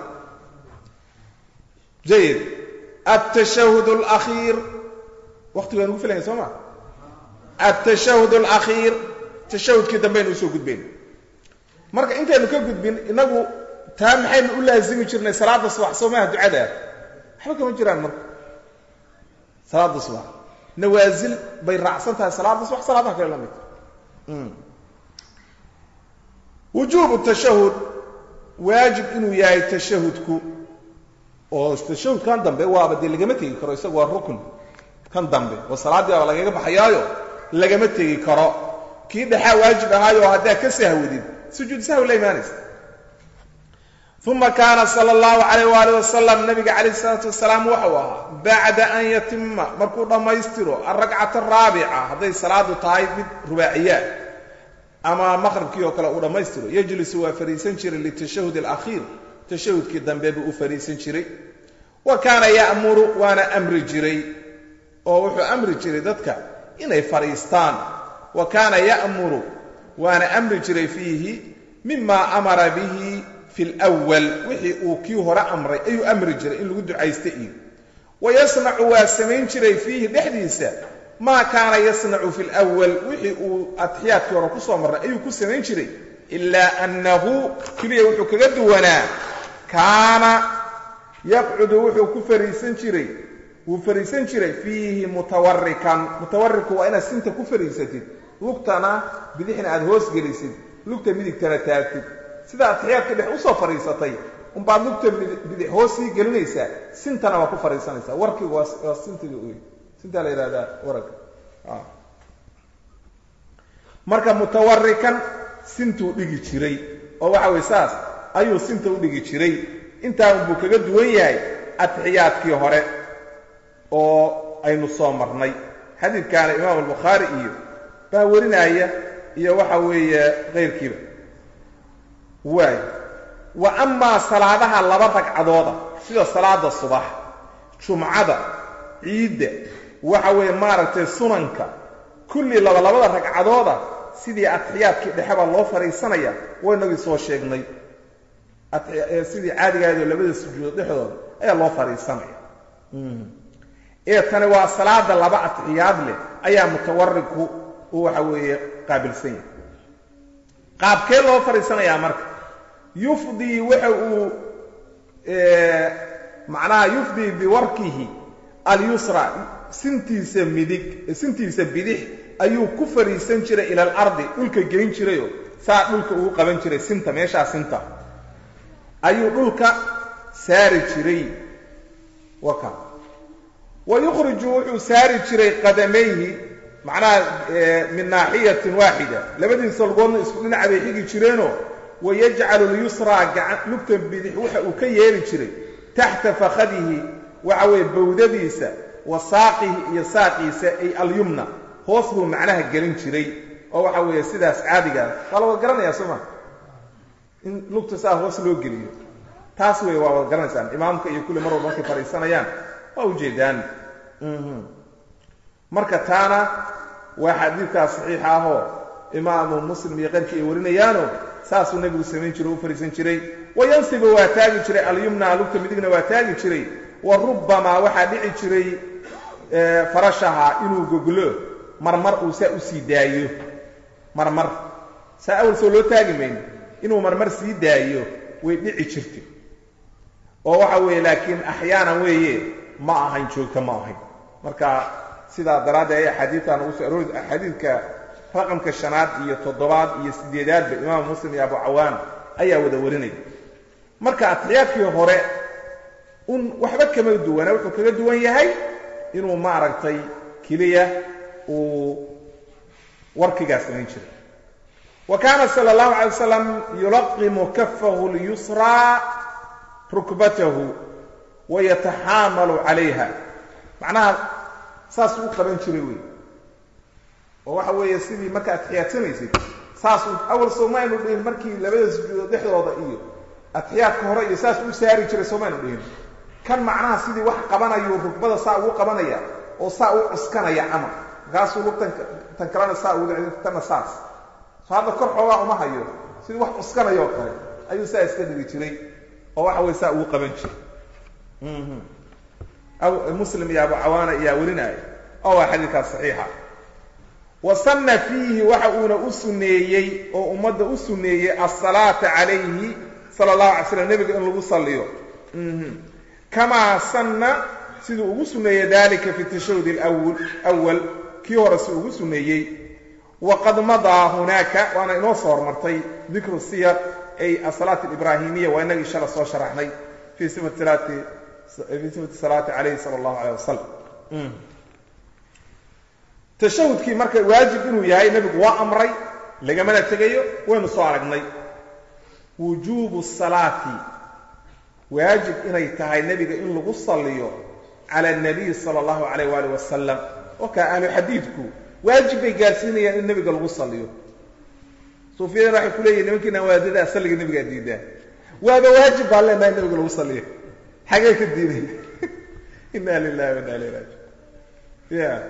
جيد التشهد الأخير وقت وين نقول فلان سمع التشهد الأخير تشهد كده بين وسوق بين مرك أنت اللي كقد بين إنه تام حين نقول لازم يشرنا صلاة الصبح سماه دعاء حبكم جيران مرك صلاة الصبح نوازل بين رأسها صلاة الصبح صلاة كلامك وجوب التشهد واجب إنه ياي تشهدكو oo tashahud kan dambe waa badii laga matagi karo isagu waa rukun kan dambe oo salaadii waa laga baxayaayo laga matagi karo kii dhaxa waajib ahaayo hadaa ka sahwadid sujuud sahw la iimaanis thumma kana sallallahu alayhi wa alihi wasallam nabiga alayhi salatu wassalam waxa ba'da an yatimma markuu dhamaystiro ar-rag'ata ar-rabi'a haday salaadu tahay mid rubaaciya ama maghribkii oo kale uu dhamaystiro yajlisu wa fariisan jiray li tashahud al-akhir تشهد كده بيبقى فريسين شري وكان يأمر وانا أمر جري أو أمر جري ذاتك إنه فريستان وكان يأمر وانا أمر جري فيه مما أمر به في الأول وحي أوكيه رأى أمر أي أمر جري إنه قد عايزتئي ويصنع واسمين جري فيه بحديثة ما كان يصنع في الأول وحي أتحيات ورقصة مرة أي كسمين جري إلا أنه كليه وحي كقد وانا كان يقعد وحو كفريسن جري فيه متورك وانا سنت كفريستي لقطنا بدحنا اد هوس جليسد لقطه ميدك ترتاتي سدا تحيات كده وسو فريستي ام بعد لقطه بدح هوسي جلينيسا سنتنا وا كفريسانيسا وركي واس سنتي وي سنتا لا يرادا ورك marka mutawarrikan sintu dhigi jiray oo waxa way saas ayuu sinta u dhigi jiray inta uu kaga duwan yahay atxiyaadkii hore oo aynu soo marnay xadiidkan Imam al-Bukhari iyo baa warinaya iyo waxa weeye qeyrkiiba wa amma salaadaha laba ragcadooda sida salaada subax jumcada ciida waxa weeye maaragtay sunanka kulli labada ragcadooda sidii atxiyaadkii dhexba loo fariisanaya waynagu soo sheegnay sidii caadigaado labada sujuud dhexdooda ayaa loo fariisanaya tani waa salaada laba atxiyaad leh ayaa mutawarriku oo waxa weeye qaabilsan yahay qaabkee loo fariisanaya marka yufdi waxa uu macnaha yufdi biwarkihi al-yusra sintiisa bidix ayuu ku fariisan jiray ila al-ardi dhulka geyn jiray saa dhulka uu qaban jiray sinta meesha sinta ayuu dhulka saari jiray waka ويخرج ساري جري قدميه معناه من ناحية واحدة لبدين سلقون اسكولين عبي حيقي جرينو ويجعل اليسرى لكتب بدحوحة وكييري جري تحت فخذه وعوي بودديسة وساقه يساقيسة أي اليمنى هوصبه معناها قلين جري أو عوي سيداس عادي قالوا قرن يا سمع إن لكت ساه وصلوا قلين تاسوي وقرن سان إمامك يقول مرة مكي فريسان يان وجدان marka taana waa xadiidka saxiix ah oo imaam muslim iyo qeyrkii warinayaano saas uu nabigu sameyn jiray oo fariisan jiray wayansibu waa taagi jiray al-yumna lugta midigna waa taagi jiray wa rubbama waxa dhici jiray farashaha inuu goglo marmar uu saa u sii daayo marmar saa awal soo loo taagi meen inuu marmar sii daayo way dhici jirtay oo waxa weeye laakiin axyaanan weeye ma ahayn joogta ma ahayn marka sidaa daraaddeed xadiidkan uu soo aroori xadiidka raqamka 5 iyo 7 iyo 8 ba imaam muslim iyo abu cawaan ayaa wada warinay marka atiyaadkii hore waxba kama duwana wuxuu kaga duwan yahay inuu ma aragtay kaliya uu warkigaas sameyn jiray وكان صلى الله عليه وسلم يلقم كفه اليسرى ركبته ويتحامل عليها معناها ساس uu qaban jiray way oo waxa weeye sidii marka atxiyaadsanaysid saas awal Soomaalidu dhigay markii labada sujuud dhexdooda iyo atxiyaadka hore iyo saas u saari jiray Soomaalidu dhigay kan macnaha sidii wax qabanayo rukbada saa uu qabanaya oo saa uu cuskanaya ama gaasuu tan kalena saa uu tan saas هذا كر حواه ما هيو سيد واحد أسكان يوقع أيو سايس كده بيجري أو واحد ويساء وقبنش أو مسلم يا أبو عوانة يا ولنا أو حديث صحيحة وصلنا فيه وحقونا أسنيي أو أمد أسنيي الصلاة عليه صلى الله عليه وسلم نبي أن لو صليه كما صلنا سيد أسنيي ذلك في التشهد الأول كيو رسول أسنيي وقد مضى هناك وانا نوصور مرتي ذكر السير اي الصلاه الابراهيميه وانا ان شاء الله شرحنا في صفه الصلاه عليه صلى الله عليه وسلم تشهد كي marka waajib inuu yahay nabigu waa amray laga mana tagayo waynu soo aragnay wujubu salati waajib inay tahay nabiga in lagu saliyo ala nabi sallallahu alayhi wa alihi wasallam oo ka ahlu hadithku واجب يقاسيني ان النبي قال صليوا صوفيا راح يقول لي يمكن وادده اصلي النبي قديده وهذا واجب على ما النبي قال صلي حاجه الدين انا لله وانا اليه راجعون يا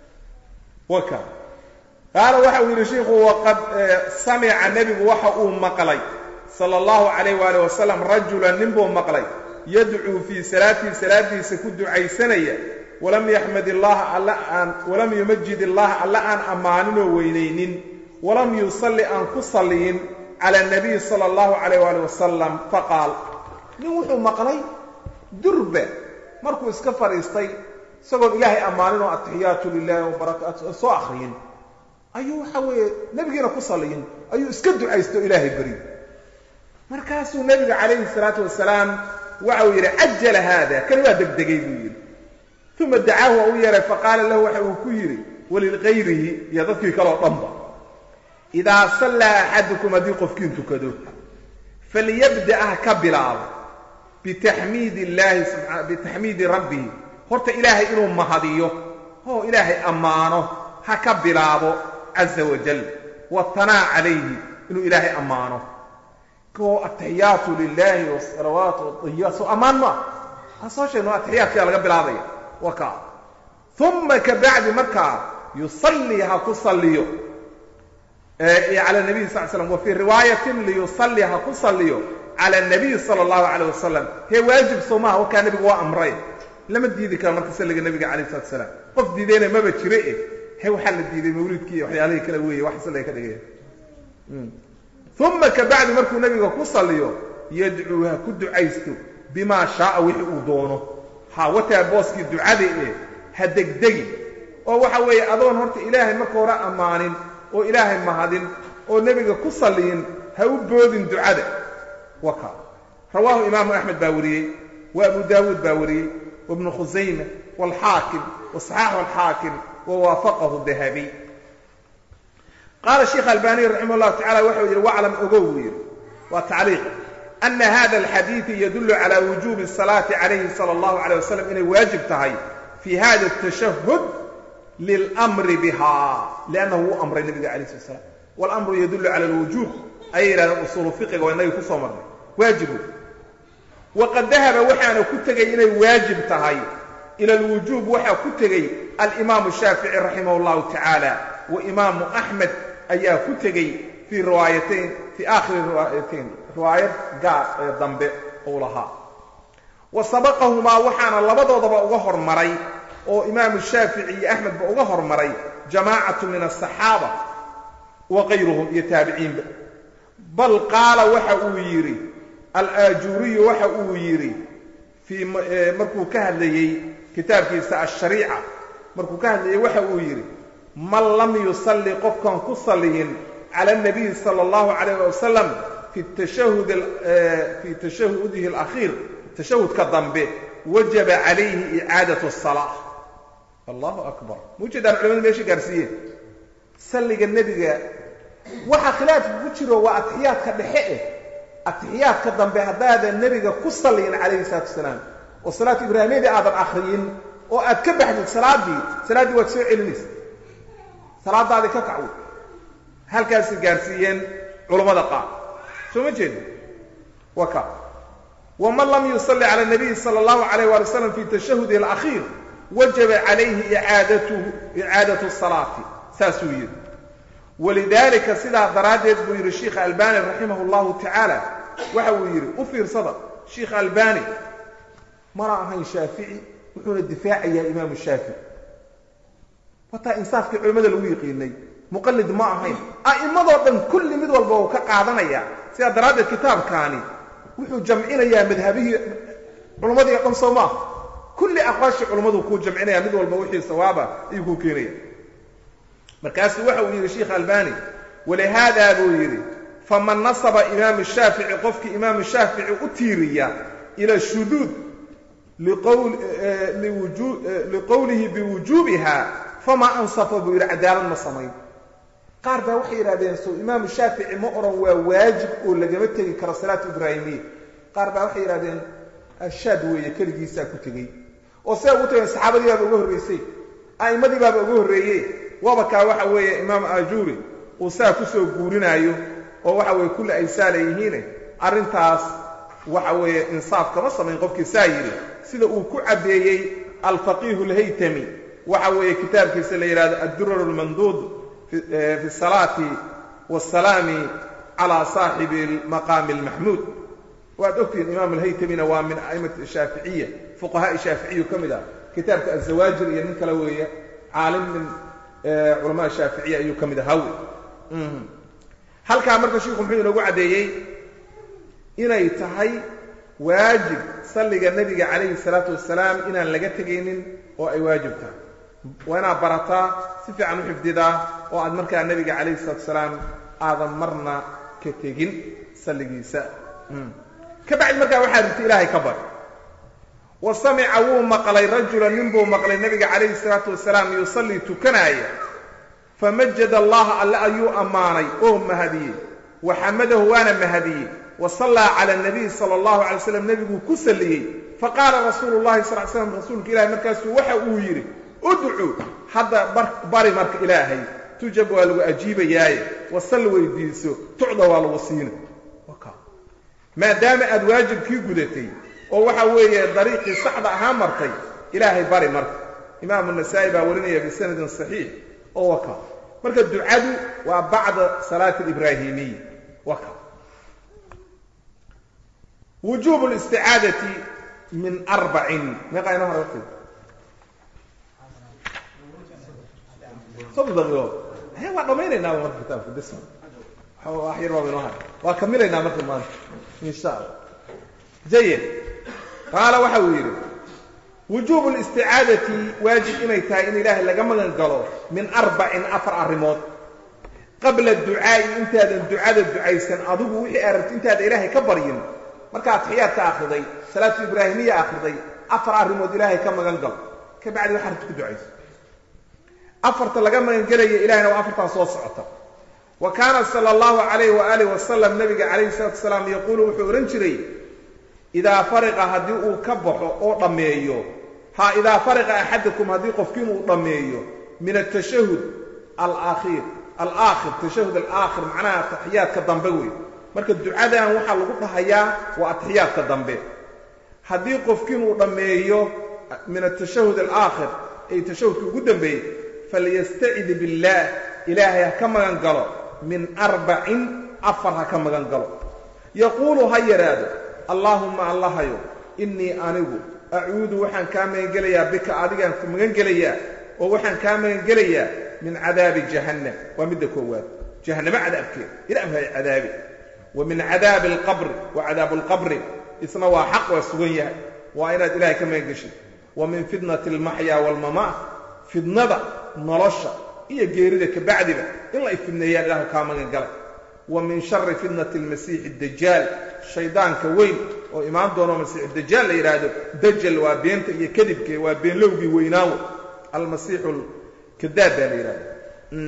وكا قال وحوي الشيخ وقد سمع النبي وحو مقلي صلى الله عليه واله وسلم رجلا نبو مقلي يدعو في صلاته سكد عيسنيه ولم يحمد الله ولم يمجد الله الا ان امانه وينين ولم يصلي ان كصلين على النبي صلى الله عليه واله وسلم فقال نوحو مقلي دربه markuu iska fariistay isagoo ilaahay amaanino atahiyatu lillahi wa barakatuhu soo akhriin ayuu waxa weeye nabigeena ku saliyin ayuu iska ducaysto ilaahay bari markaasuu nabiga calayhi salaatu wasalaam waxa uu yiri ajjal hada kan waa degdegay buu yiri ثم دعاه أو يرى فقال له وحو كيري وللغيره يضفي كلا ضمبا إذا صلى أحدكم أديق فكين تكدو فليبدأ كبلا بتحميد الله سبحانه بتحميد ربه هرت إلهي إنه مهديه هو إلهي أمانه هكبلا عز وجل والثناء عليه إنه إلهي أمانه كو التحيات لله والصلوات والطيات أمانه أصوش إنه التحيات يا لقب العظيم وكا ثم كبعد مكة يصليها كصليه على النبي صلى الله عليه وسلم وفي رواية ليصليها كصليه على النبي صلى الله عليه وسلم هي واجب صومها وكان نبي وأمرين لما تديدي كما تسلق النبي عليه الصلاة والسلام قف ديدينا ما بتشرئه هو حل الديدي مولد كي وحي عليه كلاوية وحصل لك كده ثم كبعد مركو النبي كصليه يدعوها كد عيسته بما شاء وحي أدونه حاوتها بوسكي دعادي هدقدقي oo waxa weeye adoon horta ilaahay marka hore amaanin oo ilaahay mahadin oo nabiga ku saliin ha u boodin ducada waka rawahu imam ahmed bawri wa abu daawud bawri wa ibn khuzaimah wal hakim wa sahih al hakim wa wafaqahu dhahabi qala shaykh albani rahimahullah ta'ala wa huwa wa'lam ugawi wa ta'liq أن هذا الحديث يدل على وجوب الصلاة عليه صلى الله عليه وسلم إنه واجب تهي في هذا التشهد للأمر بها لأنه أمر النبي عليه الصلاة والسلام والأمر يدل على الوجوب أي إلى أصول الفقه وأنه يخص أمر واجب وقد ذهب وحنا كتجي إنه واجب تهي إلى الوجوب وحنا كتجي الإمام الشافعي رحمه الله تعالى وإمام أحمد أي كتجي في روايتين في آخر الروايتين رواية قال ضمب قولها وسبقهما وحنا لبضوا وغهر مري أو إمام الشافعي أحمد وغهر مري جماعة من الصحابة وغيرهم يتابعين bal qaala waxa uu yidhi al-aajuriyu waxa uu yidhi markuu ka hadlayey kitaabkiisa ashariica markuu ka hadlayey waxa uu yidhi man lam yusalli qofkan ku salliyin cala الnabiy salى اllahu عalayh wasalam fi tashahudihi اlakhiir tashahudka dambe wajaba calayhi icaadaة الsalaa. allahu akbar mujeedaan culamadu meesha gaarsiiyeen salliga nebiga waxa khilaafka ku jiro waa atixiyaadka dhexe atixiyaadka dambe haddaadan nebiga ku salliyin calayhi salaatu wasalaam oo salaatu ibraahimiyadii aadan akhriyin oo aad ka baxdid salaaddii waad soo celinaysa salaadaadii ka kacwo halkaasi gaarsiiyeen culammada qaar soo ma jeedin waka waman lam yusalli cala nabiyi sala allahu calayh waali wasalam fi tashahudihi alakhiir wajaba calayhi icaadatu salaati saasuu yidhi walidaalika sidaa daraaddeed buu yidhi sheikh albani raximah llahu tacaala waxa uu yidhi u fiirsada sheikh albani mana ahayn shaafici wuxuuna difaacayaa imaamu shaafici wataa insaafkii culimmada lagu yiqiinay muqallid ma ahayn a'immadoo dhan kulli mid walba uu ka qaadanaya sidaa daraaddeed kitaabkaani wuxuu jamcinayaa madhabihii culammadii o dhan soo maaha kulli aqwaashii culammadu kuu jamcinaya mid walba wixii sawaaba ayuu kuu keenaya markaasuu waxa uu yidhi sheikh albani walihaadaa buu yidhi faman nasaba imaamu shaafici qofkii imaamu shaafici u tiiriya ila shuduud liqowlihi biwujuubiha famaa ansafa buu yidhi cadaalad ma samayn qaar baa waxay yidhahdeen sow imaamu shaafici ma oran waa waajib oo lagama tegi karo salaatu ibraahimiya qaar baa waxay yidhahdeen ashaad weeye keligiisaa ku tegey oo sidaa ugu tageen saxaabadii baaba uga horraysay a'immadii baaba uga horreeyey waaba kaa waxa weeye imaam aajuri uu saa ku soo guurinaayo oo waxa weeye kulli ay saa leeyihiine arrintaas waxa weeye insaaf kama samayn qofkii saa yidhi sida uu ku caddeeyey alfaqiihu alhaytami waxa weeye kitaabkiisa la yidhahdo addurar almanduud fi salaati waasalaami calaa saaxibi almaqaami almaxmuud waad ogtihiin imaam alhaytamina waa min a'imati shaaficiya fuqahaai shaaficiyu ka mid ah kitaabka azawaajir iyo nin kale weeye caalim min culamaa shaaficiya ayuu ka mid ahaa wey halkaa marka sheikhu muxuu inoogu caddeeyey inay tahay waajib salliga nebiga calayhi salaatu wasalaam inaan laga tegaynin oo ay waajib tahay waa inaad barataa si fiican u xifdidaa oo aad markaa nebiga calayhi salatu wasalaam aadan marna ka tegin salligiisa ka bacdi markaa waxaad rabta ilaahay ka bari wa samica wuu maqlay rajulan nin buu maqlay nebiga calayhi salaatu wasalaam yusallii tukanaaya famajada allaha alle ayuu ammaanay oo mahadiyey wa xamadahu waana mahadiyey wa sallaa cala nabiy sala allahu calay slam nebiguu ku salliyey faqaala rasuulu llahi sal l slam rasuulka ilahay markaasuu waxa uu yidhi udcu hadda bari marka ilaahay tujab waa lagu ajiibayaaye wasal weydiiso tucda waa lagu siina maadaama aad waajibkii gudatay oo waxa weeye dariiqii saxda ahaa martay ilaahay bari marka imaamu nasaa'i baa warinaya bisanadin saxiix oo waka marka ducadu waa bacda salaati alibraahimiya waka wujuubu alisticaadati min arbacin meeqa inoo hore waqtiga waa dhammaynaynaa marka kitaabka bis wax yar baaba inoo haray waa kamilaynaa marka maanta insha allah jayid qaala waxa uu yidhi wujuubu listicaadati waajib inay tahay in ilaahay laga magan galo min arbacin afar arrimood qabla ducaa'i intaadan ducada ducaysan adigu wixii aad rabti intaadan ilaahay ka baryin markaad taxiyaadka akhriday salaatu ibraahimiya akhriday afar arrimood ilaahay ka magan gal ka bacdi waxaad rabti ku ducayso afarta laga magan gelaya ilahayna waa afartan soo socota wa kaana sala allahu calayhi waaalih wasalam nabiga calayhi salatu wasalaam yaquulu wuxuu odhan jiray idaa fariqa haddii uu ka baxo oo dhammeeyo idaa fariqa axadakum haddii qofkiin uu dhammeeyo min atashahud alaakhir tashahud alaakhir macnaha taxiyaadka dambe wey marka ducadan waxaa lagu dhahayaa waa ataxiyaadka dambe haddii qofkiin uu dhammeeyo min atashahud alaakhir ay tashahudka ugu dambeeyey falyastacid billaah ilaahay ha ka magan galo min arbacin afar ha ka magan galo yaquulu ha yidhaahdo allaahumma allahayo innii anigu acuudu waxaan kaa magan gelayaa bika adigaan ku magan gelayaa oo waxaan kaa magan gelayaa min cadaabi jahannam waa midda koowaad jahannamo cadaabkeeda ilaahay cadaabi ومن عذاب القبر وعذاب القبر اسمه حق وسوية وإن إلهي كما يقشي ومن فتنة المحيا والممات فتنة نرشة هي جيريدك بعد إلا يفتنيان الله كما قال ومن شر فتنة المسيح الدجال الشيطان كوين وإمام دونه المسيح الدجال يراده دجل وبينت يكذب وبين لوبي ويناو المسيح الكذاب يراده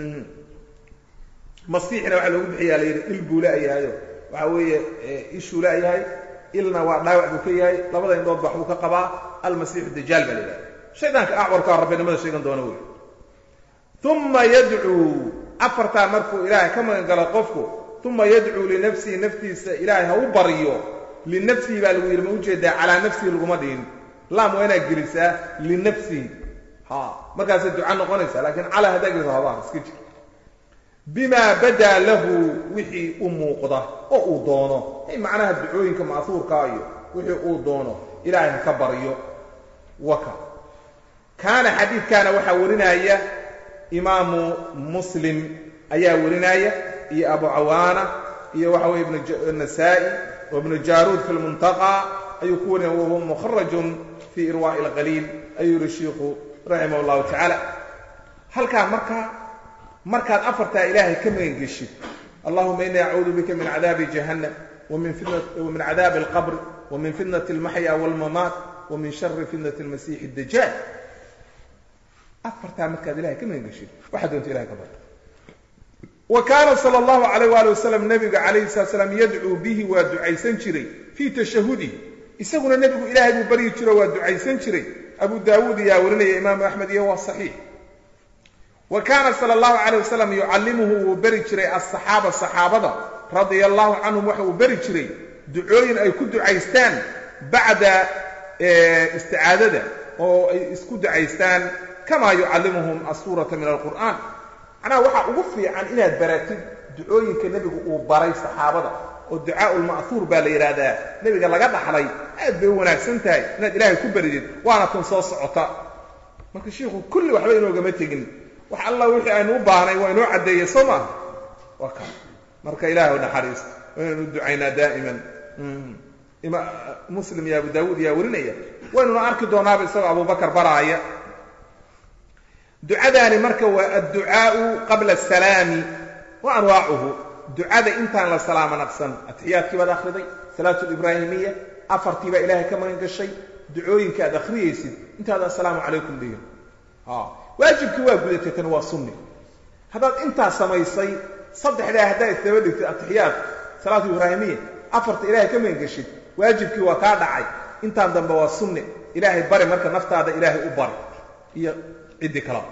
مسيحنا waxa lagu bixiyaa leeyahay ilbu la yahay waxa weeye ishu la yahay ilna waa dhaawac uu ka yahay labada indood wax uu ka qabaa المسيح الدجال baa shaydaanka aawarka rabbinimada sheegan doona weey thumma yad'u afarta markuu ilaahay kama galo qofku thumma yad'u li nafsiisa ilaahay ha u bariyo li nafsi baa lagu yiri ma u jeedaa ala nafsi lagu ma dhiin laam wayna gelisaa li nafsi ha markaas duca noqonaysa laakiin ala hada gelisaa hada iska jir بما بدا له وحي أموقضة أو دونه هي معناها الدعوين كمأثور كايو وحي أو دونه إلهي كبريو وكا كان حديث كان وحاورنا إياه إمام مسلم أيا ورنا إياه أبو عوانة إياه وحاوي ابن النسائي وابن جارود في المنطقة أيكون وهو مخرج في إرواء الغليل أي الشيخ رحمه الله تعالى هل كان مركز أفرت إلهي كما ينقشي اللهم إني أعوذ بك من عذاب جهنم ومن عذاب القبر ومن فتنة المحيا والممات ومن شر فتنة المسيح الدجال أفرت مركز إلهي كما ينقشي واحد أنت إلهي كبر وكان صلى الله عليه وآله وسلم نبي عليه الصلاة والسلام يدعو به ودعي سنشري في تشهده يسألون النبي إلهي ببري تشري ودعي سنشري أبو داود يا ورني إمام أحمد يا صحيح وكان صلى الله عليه وسلم يعلمه وبرجري الصحابة رضي الله عنهم وبرجري دعوين أي كد عيستان بعد استعادة أو اسكد عيستان كما يعلمهم السورة من القرآن أنا وقفي عن إلى البراتب دعوين كنبي وبري صحابة والدعاء المأثور بالإرادة نبي قال لقد حلي أدبونا سنتاي ناد إلهي كبرجد وأنا تنصص عطاء ما كشيخ كل واحد إنه قمتين wax alla wixii aynu u baahnay waa inoo cadeeyay soma waka marka ilaahay u naxariis inuu ducayna daa'iman muslim ya abu daawud ya warinaya waynu arki doonaa isagoo abu bakar baraaya ducadaani marka waa ad-du'aa qabla as-salaam wa anwa'uhu ducada intaan la salaama naqsan athiyaadkii baad akhriday salaatu ibraahimiyya afartiiba ilaahay ka magan gashay ducooyinka aad akhriyaysid intaada assalaamu alaykum bihi واجبك واجبك تنوى سنة هذا انت سميسي صدح لها هداية ثبتك التحيات صلاة إبراهيمية أفرت إلهي كما ينقشد واجبك وكادعي انت عندما بوا السنة إلهي باري مركا نفت هذا إلهي أباري هي عدي كلام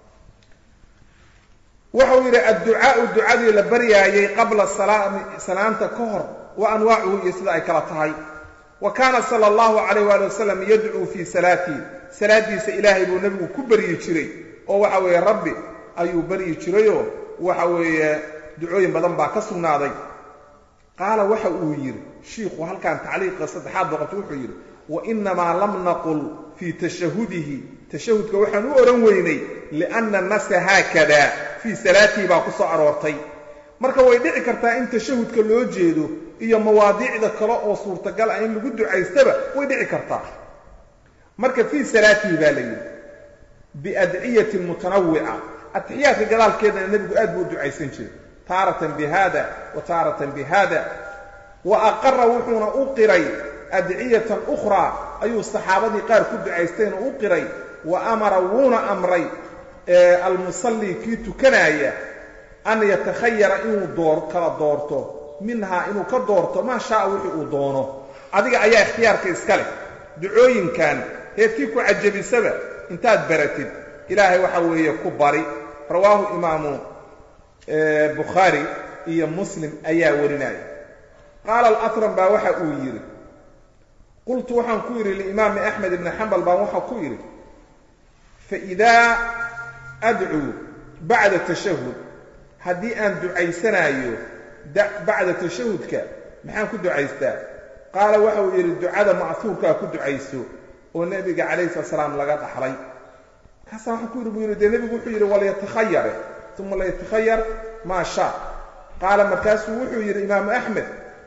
وحوير الدعاء لبريا قبل السلام كهر وأنواعه يسلعي كالطهي وكان صلى الله عليه وآله وسلم يدعو في salaadiisa ilaahay buu nabigu ku bariyi jiray oo waxa weeye rabbi ayuu bariyi jiray waxa weeye ducooyin badan baa ka sugnaaday qaala waxa uu yiri sheekhu halkan tacliiqa saddexaad waqti wuxuu yiri wa inna ma lam naqul fi tashahudihi tashahudka waxaan u oran weynay lianna nasa hakada fi salaati baa ku soo aroortay marka way dhici kartaa in tashahudka loo jeedo iyo mawaadiicda kale oo suurtagal ah in lagu ducaystaba way dhici kartaa marka fi salaati baalay biad'iyati mutanawwi'a athiyaadka gadaalkeeda nabigu aad buu ducaysan jiray taaratan bihada wa taaratan bihada wa aqarra wuxuuna u qiray ad'iyatan ukhra ayu saxaabadii qaar ku ducaysteen u qiray wa amara wuuna amray al-musalli ki tukanaya an yatakhayyara inuu kala doorto minha inuu ka doorto ma shaa wixii uu doono adiga ayaa ikhtiyaarka iska leh ducooyinkan heedkii ku cajabisaba intaad baratid ilaahay waxa weeye ku bari rawaahu imaamu bukhari iyo muslim ayaa warinaya qaala al-athram baa waxa uu yiri qultu waxaan ku yiri liimaam ahmed ibn hanbal baa waxa ku yiri fa idaa ad'u ba'da tashahhud hadii aan ducaysanayo ba'da tashahhudka maxaan ku ducaystaa qaala waxa uu yiri ducada ma'thuurka ku ducayso oo nabiga kaleey salaam laga dhaxlay kaasa waxa ku yiri nabigu wuxuu yiri wala yatakhayyar thumma la yatakhayyar ma sha qaala markaas wuxuu yiri imaam ahmed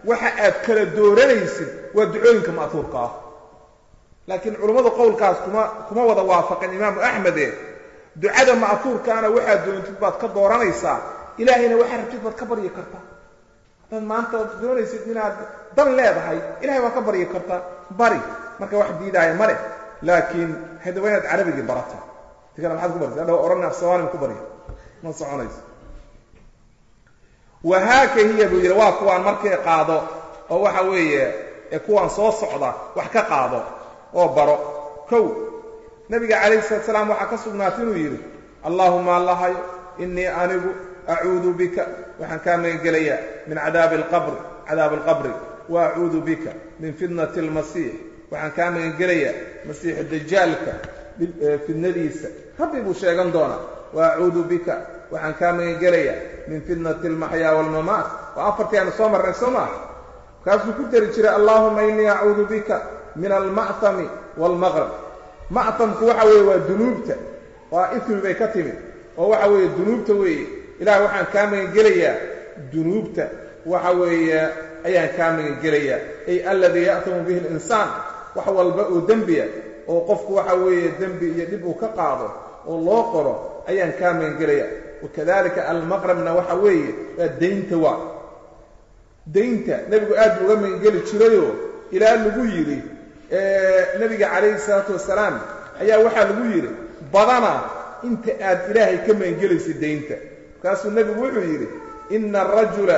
waxa aad kala dooranaysid waa ducooyinka ma'tuurka ah laakiin culimadu qowlkaas kuma wada waafaqin imaam ahmed ducada ma'tuurkaana waxa doontid baad ka dooranaysaa ilaahayna waxa rabtid baad ka baryi kartaa hadan maanta doonaysid inaad dan leedahay ilaahay waa ka baryi kartaa bari marka wax diidaaya male laakiin hadawaynaad carabiga barata tigana maxaad ku bartaa dhaw oranna Soomaali ku bari ma soconayso wahaaka hiya buu waa kuwaan markay qaado oo waxa weeye kuwaan soo socda wax ka qaado oo baro kow nabiga kaleey salaam waxa ka sugnaatay inuu yiri allahumma allahay inni anigu a'uudu bika waxaan ka magangalaya min cadaab al-qabr wa a'uudu bika min fitnati al-masih waxaan ka magangalaya masiix dajjalka fitnadiisa rabbi buu sheegan doona wa a'uudu bika waxaan ka magangalaya min fitnati al-mahya wal-mamat wa afartiyan soo marnay soma kaasuu ku dari jiray allahumma inni a'uudu bika min al-ma'tham wal-maghrib ma'thamku waxa weeye waa dunuubta waa ismi bay ka timid oo waxa weeye dunuubta weeye ilaahay waxaan ka magangelayaa dunuubta waxa weeye ayaan ka magangelayaa ay alladhi ya'tamu bihi al-insaan wax walba oo dambiya oo qofku waxa weeye dambi iyo dib uu ka qaado oo loo qoro ayaan ka magangelayaa wakadalika al-maghribna waxa weeye deynta waa deynta nabigu aad uga magangeli jirayo ilaa lagu yiri nabiga kaleey salaatu wasalaam ayaa waxa lagu yiri badana inta aad ilaahay ka magangelaysid deynta kaasuu nabigu wuxuu yiri inna ar-rajula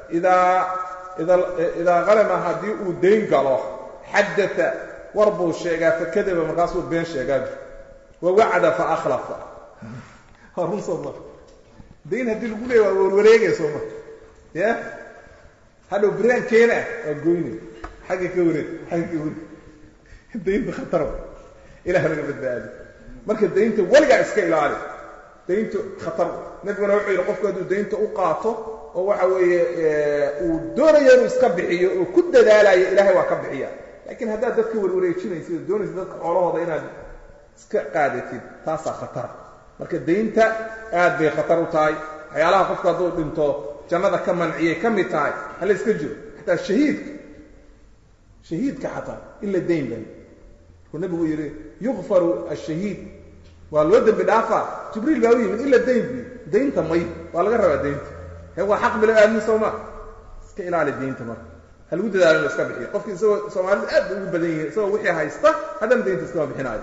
idha qalama hadii uu deyn galo hadatha warbu sheega fakadaba markaasuu been sheegaa wa wa'ada fa akhlafa harun sabab deyn hadii lagu leeyahay warwareegayso ma ya hado brand keena goyni xagga ka wareeg deynta khatar ilaahay laga badbaado marka deynta waliga iska ilaali deynta khatar nabiguna wuxuu yiri qofku haduu deynta u qaato oo waxa weeye uu doonayo inuu iska bixiyo oo ku dadaalayo ilaahay waa ka bixiya laakiin hadaa dadka warwareejinaysid doonaysid dadka xoolahooda inaad iska qaadatid taas khatar marka deynta aad bay khatar u tahay waxyaalaha qofku haduu dhinto jannada ka manciyay kamid tahay hal iska jiro hatta shahiidka hatta illa deyn bay النبي يقول يغفر الشهيد والله دم بدافع جبريل باوي من إلا دين تمي ولا جرب دين هو حق بلا أن سوما سكيل على الدين تمر هل ود ده الاسكابي قف سو سومال اد بدين سو وحي هايستا هذا دين تسكوا بحناي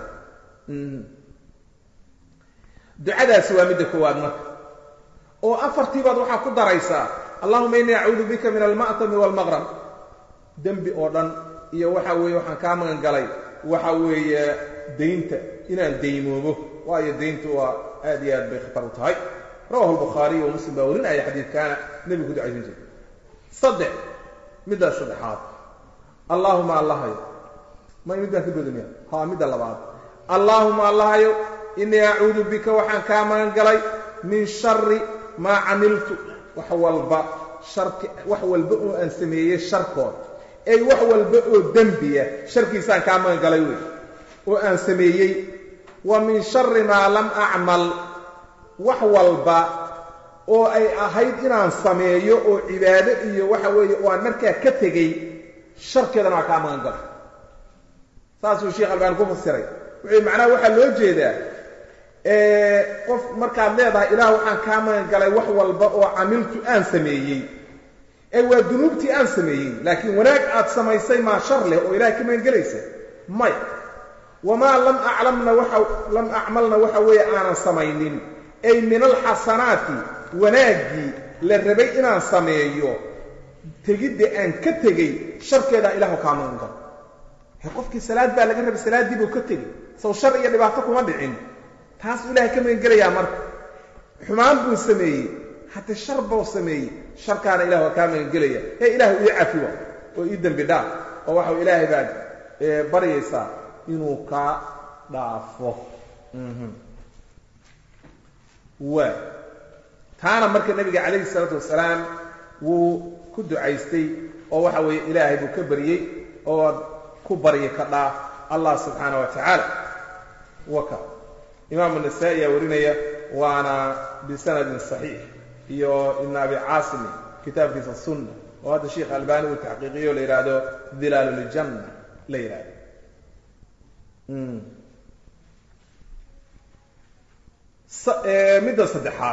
دعاء سوا مدك وادنا او افرتيباد waxa ku daraysa اللهم اني اعوذ بك من المأثم والمغرم dambi oo dhan iyo waxa weeye waxaan ka magan galay waxa weeye deynta inaan deymoobo waayo deyntu waa aad iyo aad bay khatar u tahay rawahu al-bukhari wa muslim bawrin ay xadiidkana nabi ku ducaysan jiray saddex midda saddexaad allahumma allah ma midda ka badaniya ha midda labaad allahumma allah inni a'uudu bika waxaan ka magan galay min sharri ma amiltu wax walba oo aan sameeyay sharkood ay wax walba oo dambiya sharkiisaan ka magan galay oo aan sameeyay wa min sharri ma lam a'mal wax walba oo ay ahayd inaan sameeyo oo cibaado iyo waxa weeye oo aan markaa ka tagay sharkeedana ka magan galay saasuu sheekh albaan ku fasiray wixii macnaha waxa loo jeedaa qof markaad leedahay ilaah waxaan ka magan galay wax walba oo amiltu aan sameeyay waa dunuubtii aan sameeyay laakiin wanaag aad samaysay ma shar leh oo ilaahay ka magan galaysa may wama lam a'malna waxa weeye aan samaynin ay min al-hasanati wanaagi la rabay inaan sameeyo tegidda aan ka tagay sharkeeda ilaahu ka magan gal qofkii salaad baa laga rabay salaadii buu ka tagay soo shar iyo dhibaato kuma dhicin taas ilaahay ka magan galaya marka xumaan buu sameeyay hatta shar buu sameeyay sharkaana ilaahu ka magan galaya ilaahu ii cafiyo oo ii dambi dhaaf oo waxa ilaahay baa bariyaysa inuu ka dhaafo taana marka nabiga kaleey salaatu wasalaam wuu ku ducaystay oo waxa weeye ilaahay buu ka bariyay oo ku bariyay ka dhaaf Allah subhanahu wa ta'ala waka imam an-nasa'i warinaya waana bi sanad sahih iyo ibn abi asim kitabkiisa sunnah وهذا الشيخ الباني والتحقيقي ليرادو ظلال الجنة ليرادو مدى صدحات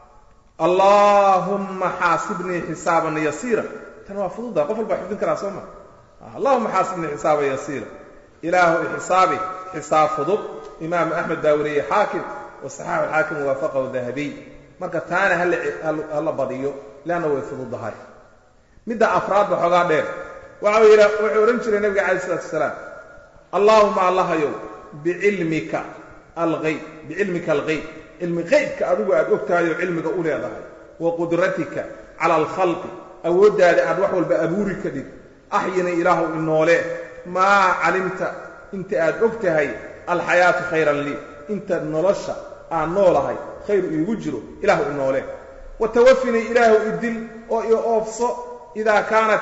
اللهم حاسبني حسابا يسيرا تنوى فضوضا قفل بحفظين كراسوما اللهم حاسبني حسابا يسيرا إله حسابي حساب فضوض إمام أحمد داوري حاكم والصحاح الحاكم وافقه الذهبي مركا تاني هلا بديو لأنه يفضوض هاي مدى أفراد بحقا دير وعورنش للنبي عليه الصلاة والسلام اللهم الله يوم بعلمك الغيب بعلمك الغيب علم غيبك أدوك أدوكتاي علمك أولي هذا وقدرتك على الخلق أود أن أروح والبأبورك دي أحيني إله إنه له ما علمت أنت أدوكتهي الحياة خيرا لي أنت نرشى النولهي خير يوجر إله إنه له وتوفني إله الدل ويأفصى إذا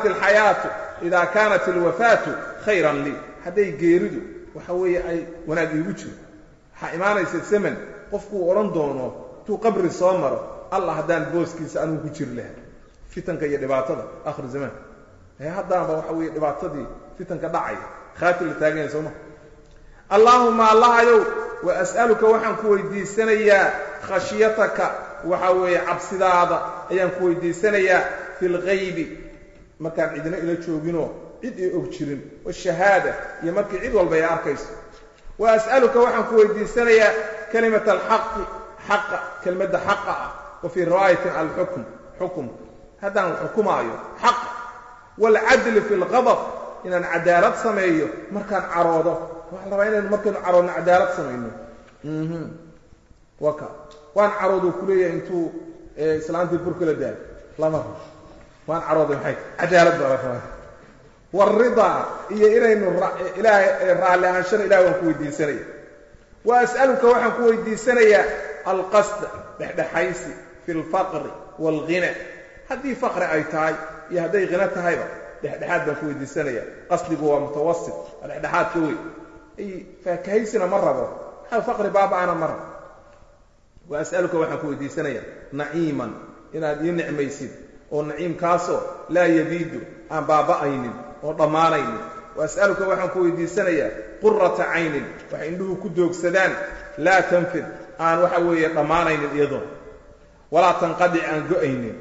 كانت الوفاة خيرا لي هذا يجيرده وحوي أي وناق يوجر حإيمانه السمن qofku oran doono tuu qabri soo maro Allah hadaan booskiisa anu ku jir lahayn fitanka iyo dhibaatada aakhir zaman hadaan waxa weey dhibaatadii fitanka dhacay khaatil taagan soo ma Allahumma Allah ayu wa as'aluka waxaan ku weydiisanayaa khashiyataka waxa weey cabsidaada ayaan ku weydiisanayaa fil ghaybi markaan cidina ila joogino cid ay og jirin oo shahaada iyo markii cid walba ay arkayso wa as'aluka waxaan ku weydiisanayaa كلمة الحق حق كلمة حق وفي رواية الحكم حكم هذا الحكم أيوه حق والعدل في الغضب إن عدالة سميه مركان عروضه وإحنا رأينا إن مركان عروضنا عدالة سميه وكا وان عروضه كلية انتو سلامة البركة لدال لا مرة وان عروضه حي عدالة بركة والرضا إيه إلهي الرعا لها الشر إلهي ونكوي دي سرية وأسألك وحن كوي دي سنية القصد بحيث في الفقر والغنى هذه فقر أيتاي يهدي غنى تهيبا بحد كوي دي سنية قصد هو متوسط الحد كوي أي فكيسنا مرة هذا فقر بابا أنا مرة وأسألك وحن كوي دي سنية نعيما إن هذه نعمة يسيد ونعيم كاسو لا يبيد عن بابا أين وضمانين وأسألك وحن كوي دي سنية قرة عين وعنده كدوك سدان لا تنفذ عن وحوي ضمانين اليضون ولا تنقضي عن قئين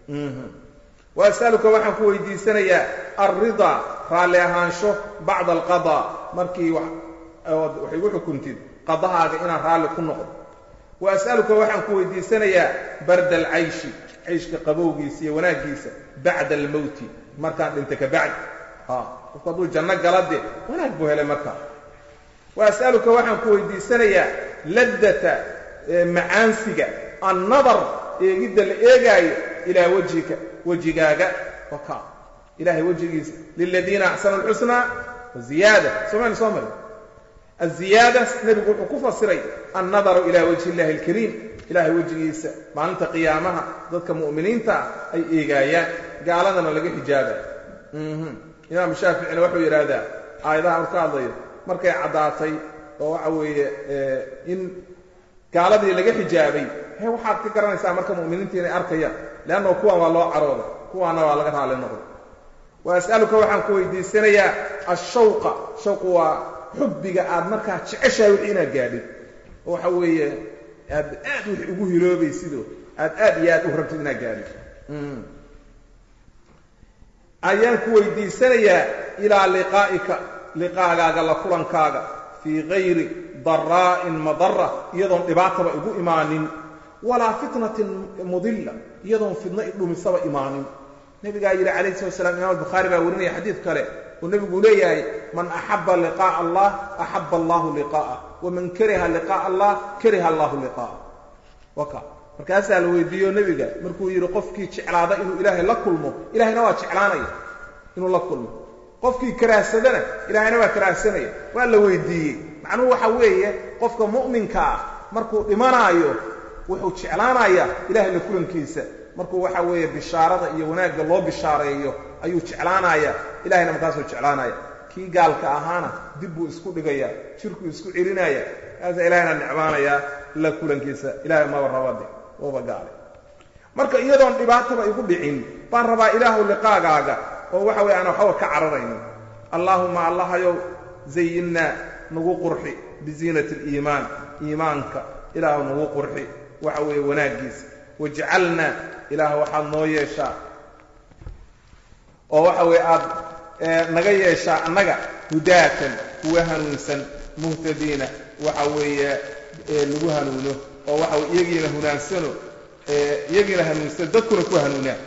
وأسألك وحن كوي دي سنية الرضا راليهانشو بعد القضاء مركي وحيقول كنت قضاها إنا رالي كنقض وأسألك وحن كوي دي سنية برد العيش عيش كقبوغيسي وناقيسي بعد الموت مركان انتك بعد وقضوا الجنة قلده وناقبوها لمركان وأسألك وحن كوي دي سنية لذة معانسك النظر جدا الإيجاي إلى وجهك وكا إلهي وجهك للذين أحسنوا الحسنى وزيادة سمعني صامر الزيادة نبي يقول حقوق السري النظر إلى وجه الله الكريم إلهي وجهك مع أنت قيامها ضدك مؤمنين تا أي إيجايات قال لنا لقي حجابة إمام الشافعي وحو يرادا أيضا أركاضي markay cadaatay oo waxa weeye in gaaladii laga xijaabay waxaad ka garanaysaa marka muuminiinta inay arkayaan laana kuwa waa loo caroodo kuwana waa laga raali noqdo waas'aluka waxaan ku weydiisanayaa ashawqa shawqa waa xubbiga aad marka jeceshahay wixii inaad gaadhid waxa weeye aad wixii ugu hiloobaysido aad iyo aad u rabtid inaad gaadhid ayaan ku weydiisanayaa ilaa liqaa'ika لقاءك الله كلنكاك في غير ضراء مضرة يضم إباطة إبو إيمان ولا فتنة مضلة يضم فتنة إبو مصابة إيمان النبي قال عليه الصلاة والسلام إمام البخاري بأوريني حديث كله والنبي يقول لي من أحب لقاء الله أحب الله لقاءه ومن كره لقاء الله كره الله لقاءه وكا مركز الويديو النبي قال مركو يرقفك شعلاده إنه إلهي لا كلمه إلهي نوى شعلانيه إنه لا كلمه qofkii karaasada ilaahayna waa karaasanaya waa la weydiiyay macnuhu waxa weeye qofka mu'minka ah markuu dhimanayo wuxuu jeclaanayaa ilaahay la kulankiisa markuu waxa weeye bishaarada iyo wanaaga loo bishaareeyo ayuu jeclaanayaa ilaahayna markaas uu jeclaanayaa kii gaalka ahaana dib uu isku dhigaya shirku isku cirinaya aasa ilaahayna nicmaanaya la kulankiisa ilaahay ma warabade oo bagaale marka iyadoon dhibaataba igu dhicin baan rabaa ilaahu liqaagaaga oo waxa weeye aan waxba ka cararayno allaahumma allahayow zayyinna nagu qurxi biziinati aliimaan iimaanka ilaahu nagu qurxi waxa weeye wanaaggiisa wajcalna ilaahu waxaad noo yeeshaa oo waxa weeye aad naga yeeshaa annaga hudaatan kuwa hanuunsan muhtadiina waxa weeye lagu hanuuno oo waxa weeye iyagiina hunaansano iyagiina hanuunsan dadkuna ku hanuunaa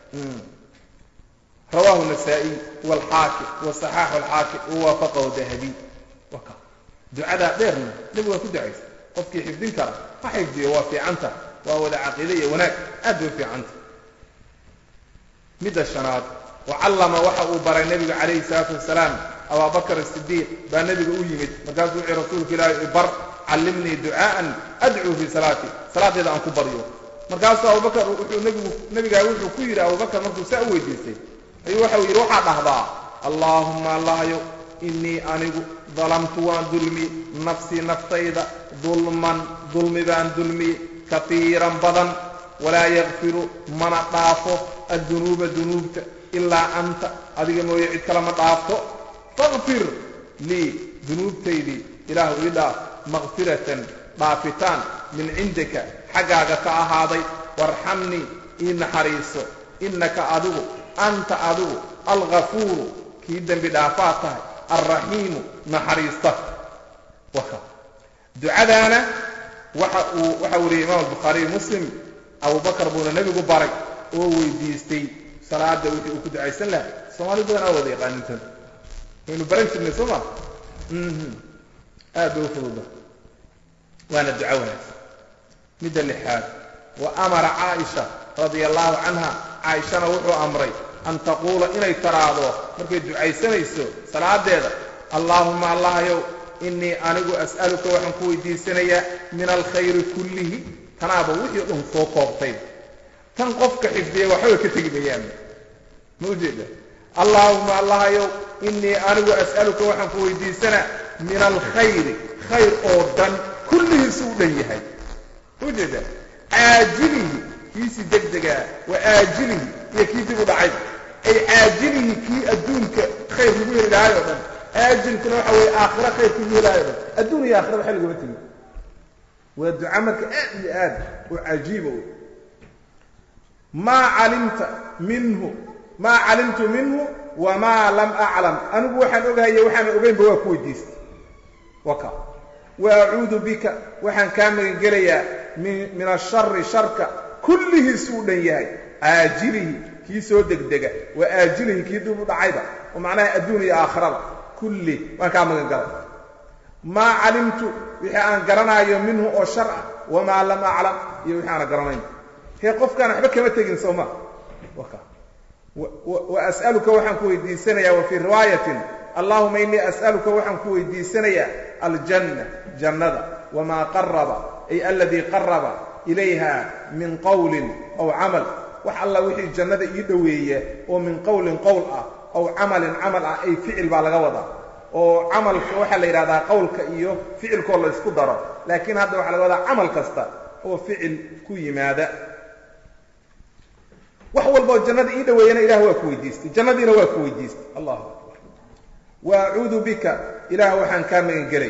رواه النسائي والحاكم وصححه الحاكم ووافقه الذهبي وكا دعاء ديرنا نبغى كدعيس قفكي حفظين كرا ما حفظي وافي عنك وهو العقيدية وناك أدو في عنك مدى الشناط وعلم وحق برا النبي عليه الصلاة والسلام أبا بكر الصديق بأن النبي أجمد مقال دعي رسولك إلى بر علمني دعاء أدعو في صلاتي صلاتي إذا أنكو بريو مقال أبو بكر النبي قال كير أبو بكر مركو سأوي جيسي أيوة حوي روحا نهضا اللهم الله يو إني أنيق ظلمت وان ظلمي نفسي نفتيدا ظلمي بان ظلمي كثيرا بدن ولا يغفر من أطافه الذنوب إلا أنت أديك ما يعيد كلمة أطافه فاغفر لي ذنوب تيدي إله إله مغفرة ضافتان من عندك حقاقك هذا وارحمني إن حريصه إنك أدو أنت أدو الغفور كيدا بدافاته الرحيم نحريصته وكا دعاءنا وحاولي إمام البخاري مسلم أبو بكر بن النبي قبارك ويديستي صلاة دوتي وكد عيسان له صومالي بنا أوضي قانيتا إنه برنش من صوما أدو فضوضا وانا الدعاء مدى اللحاد وأمر عائشة رضي الله عنها عائشة وحو أمري أن تقول إني تراضو مركي الدعاء سنيسو صلاة ديدا اللهم الله يو إني أنيقو أسألك وحنكو يدي سنية من الخير كله تنابو وحي لهم صوتوب طيب تنقفك حفظي وحوك تقبيان موجودة اللهم الله يو إني أنيقو أسألك وحنكو يدي سنة من الخير خير أوردن كله سوديه موجودة عاجله كيسي دقدقا وآجله يكيدي بدعي أي آجله كي أدونك خير يقول لها أيضا آجل كنا وحوي آخرة خير يقول لها أيضا الدنيا آخرة بحل قبتي ودعمك آد وعجيبه ما علمت منه وما لم أعلم أنا بوحن أقهي وحن أبين بواكوي ديست وكا وأعوذ بك وحن كامل قليا من الشر شرك كله سودياي آجله كي سودك دقا وآجله كي دوب دعيبا ومعناها الدنيا آخرة كله وكامل قلب ما علمت وحان قرنا منه أو شرع وما لم أعلم وحان قرنين هي قف كان أحبك ما تجن سوما وكا وأسألك وحن كوي دي سنة وفي رواية اللهم إني أسألك وحن كوي دي سنة الجنة جنة وما قرب أي الذي قرب إليها من قول أو عمل وحلا وحي الجنة يدوية ومن قول أو عمل أي فعل بالغوضة أو عمل وحلا إرادة قولك إيو فعل كل يسكدر لكن هذا وحلا وضع عمل كستا هو فعل كوي ماذا وحول بو الجنة يدوية إله هو كويديست الجنة إله هو كويديست الله أكبر وأعوذ بك إله وحن كامل قري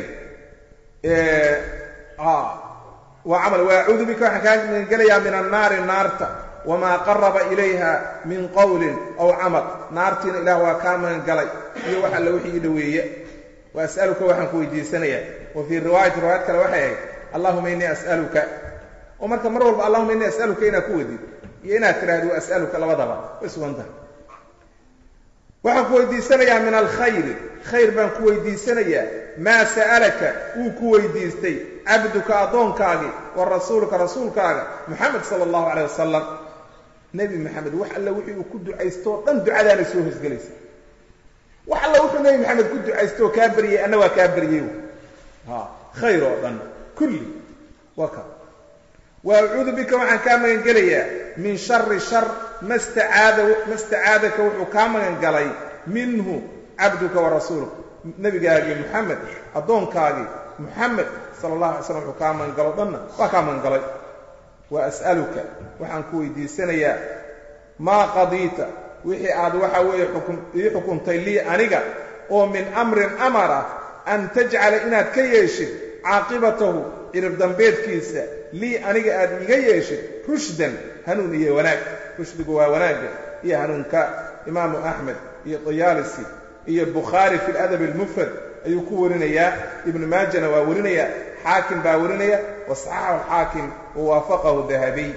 وعمل وأعوذ بك وحكاك من قليا من النار نارتا وما قرب إليها من قول أو عمل نارتين إله وكامل قلي يوحى اللوحي يدوية وأسألك وحن كويدي سنية وفي رواية كالوحي اللهم إني أسألك ومركا مرور اللهم إني أسألك إنا كويدي إنا تراد وأسألك لوضبا واسوانتا وحن كويدي سنية من الخير خير بان كويدي سنية ما سألك وكويدي استي عبدك أضونكاغي ورسولك رسولكاغي محمد صلى الله عليه وسلم نبي محمد وحلا وحي وكدو عيستو دن دعاء لا سوهس جليس وحلا وحي نبي محمد كدو عيستو كابري أنا وكابري خير أضن كل وكا وأعوذ بك وعن كامل قليا من شر ما استعاذك وحكامل قلي منه عبدك ورسولك نبي قاقي محمد أضونكاغي محمد صلى الله عليه وسلم وكامن قلبنا وكامن قلب وأسألك وحن كويدي سنيا maa qadiita wixii aad waxa weeye ii xukuntay lii aniga oo min amrin amara an tajcala inaad ka yeeshid caaqibatahu cirib dambeedkiisa lii aniga aad iiga yeeshid rushdan hanuun iyo wanaag rushdigu waa wanaagga iyo hanuunka imaamu axmed iyo tayaalisi iyo bukhaari fi ladab almufrad ayuu ku warinayaa ibnu maajana waa warinayaa xaakim baa warinaya wasaxaxahu alxaakim wawaafaqahu dahabiy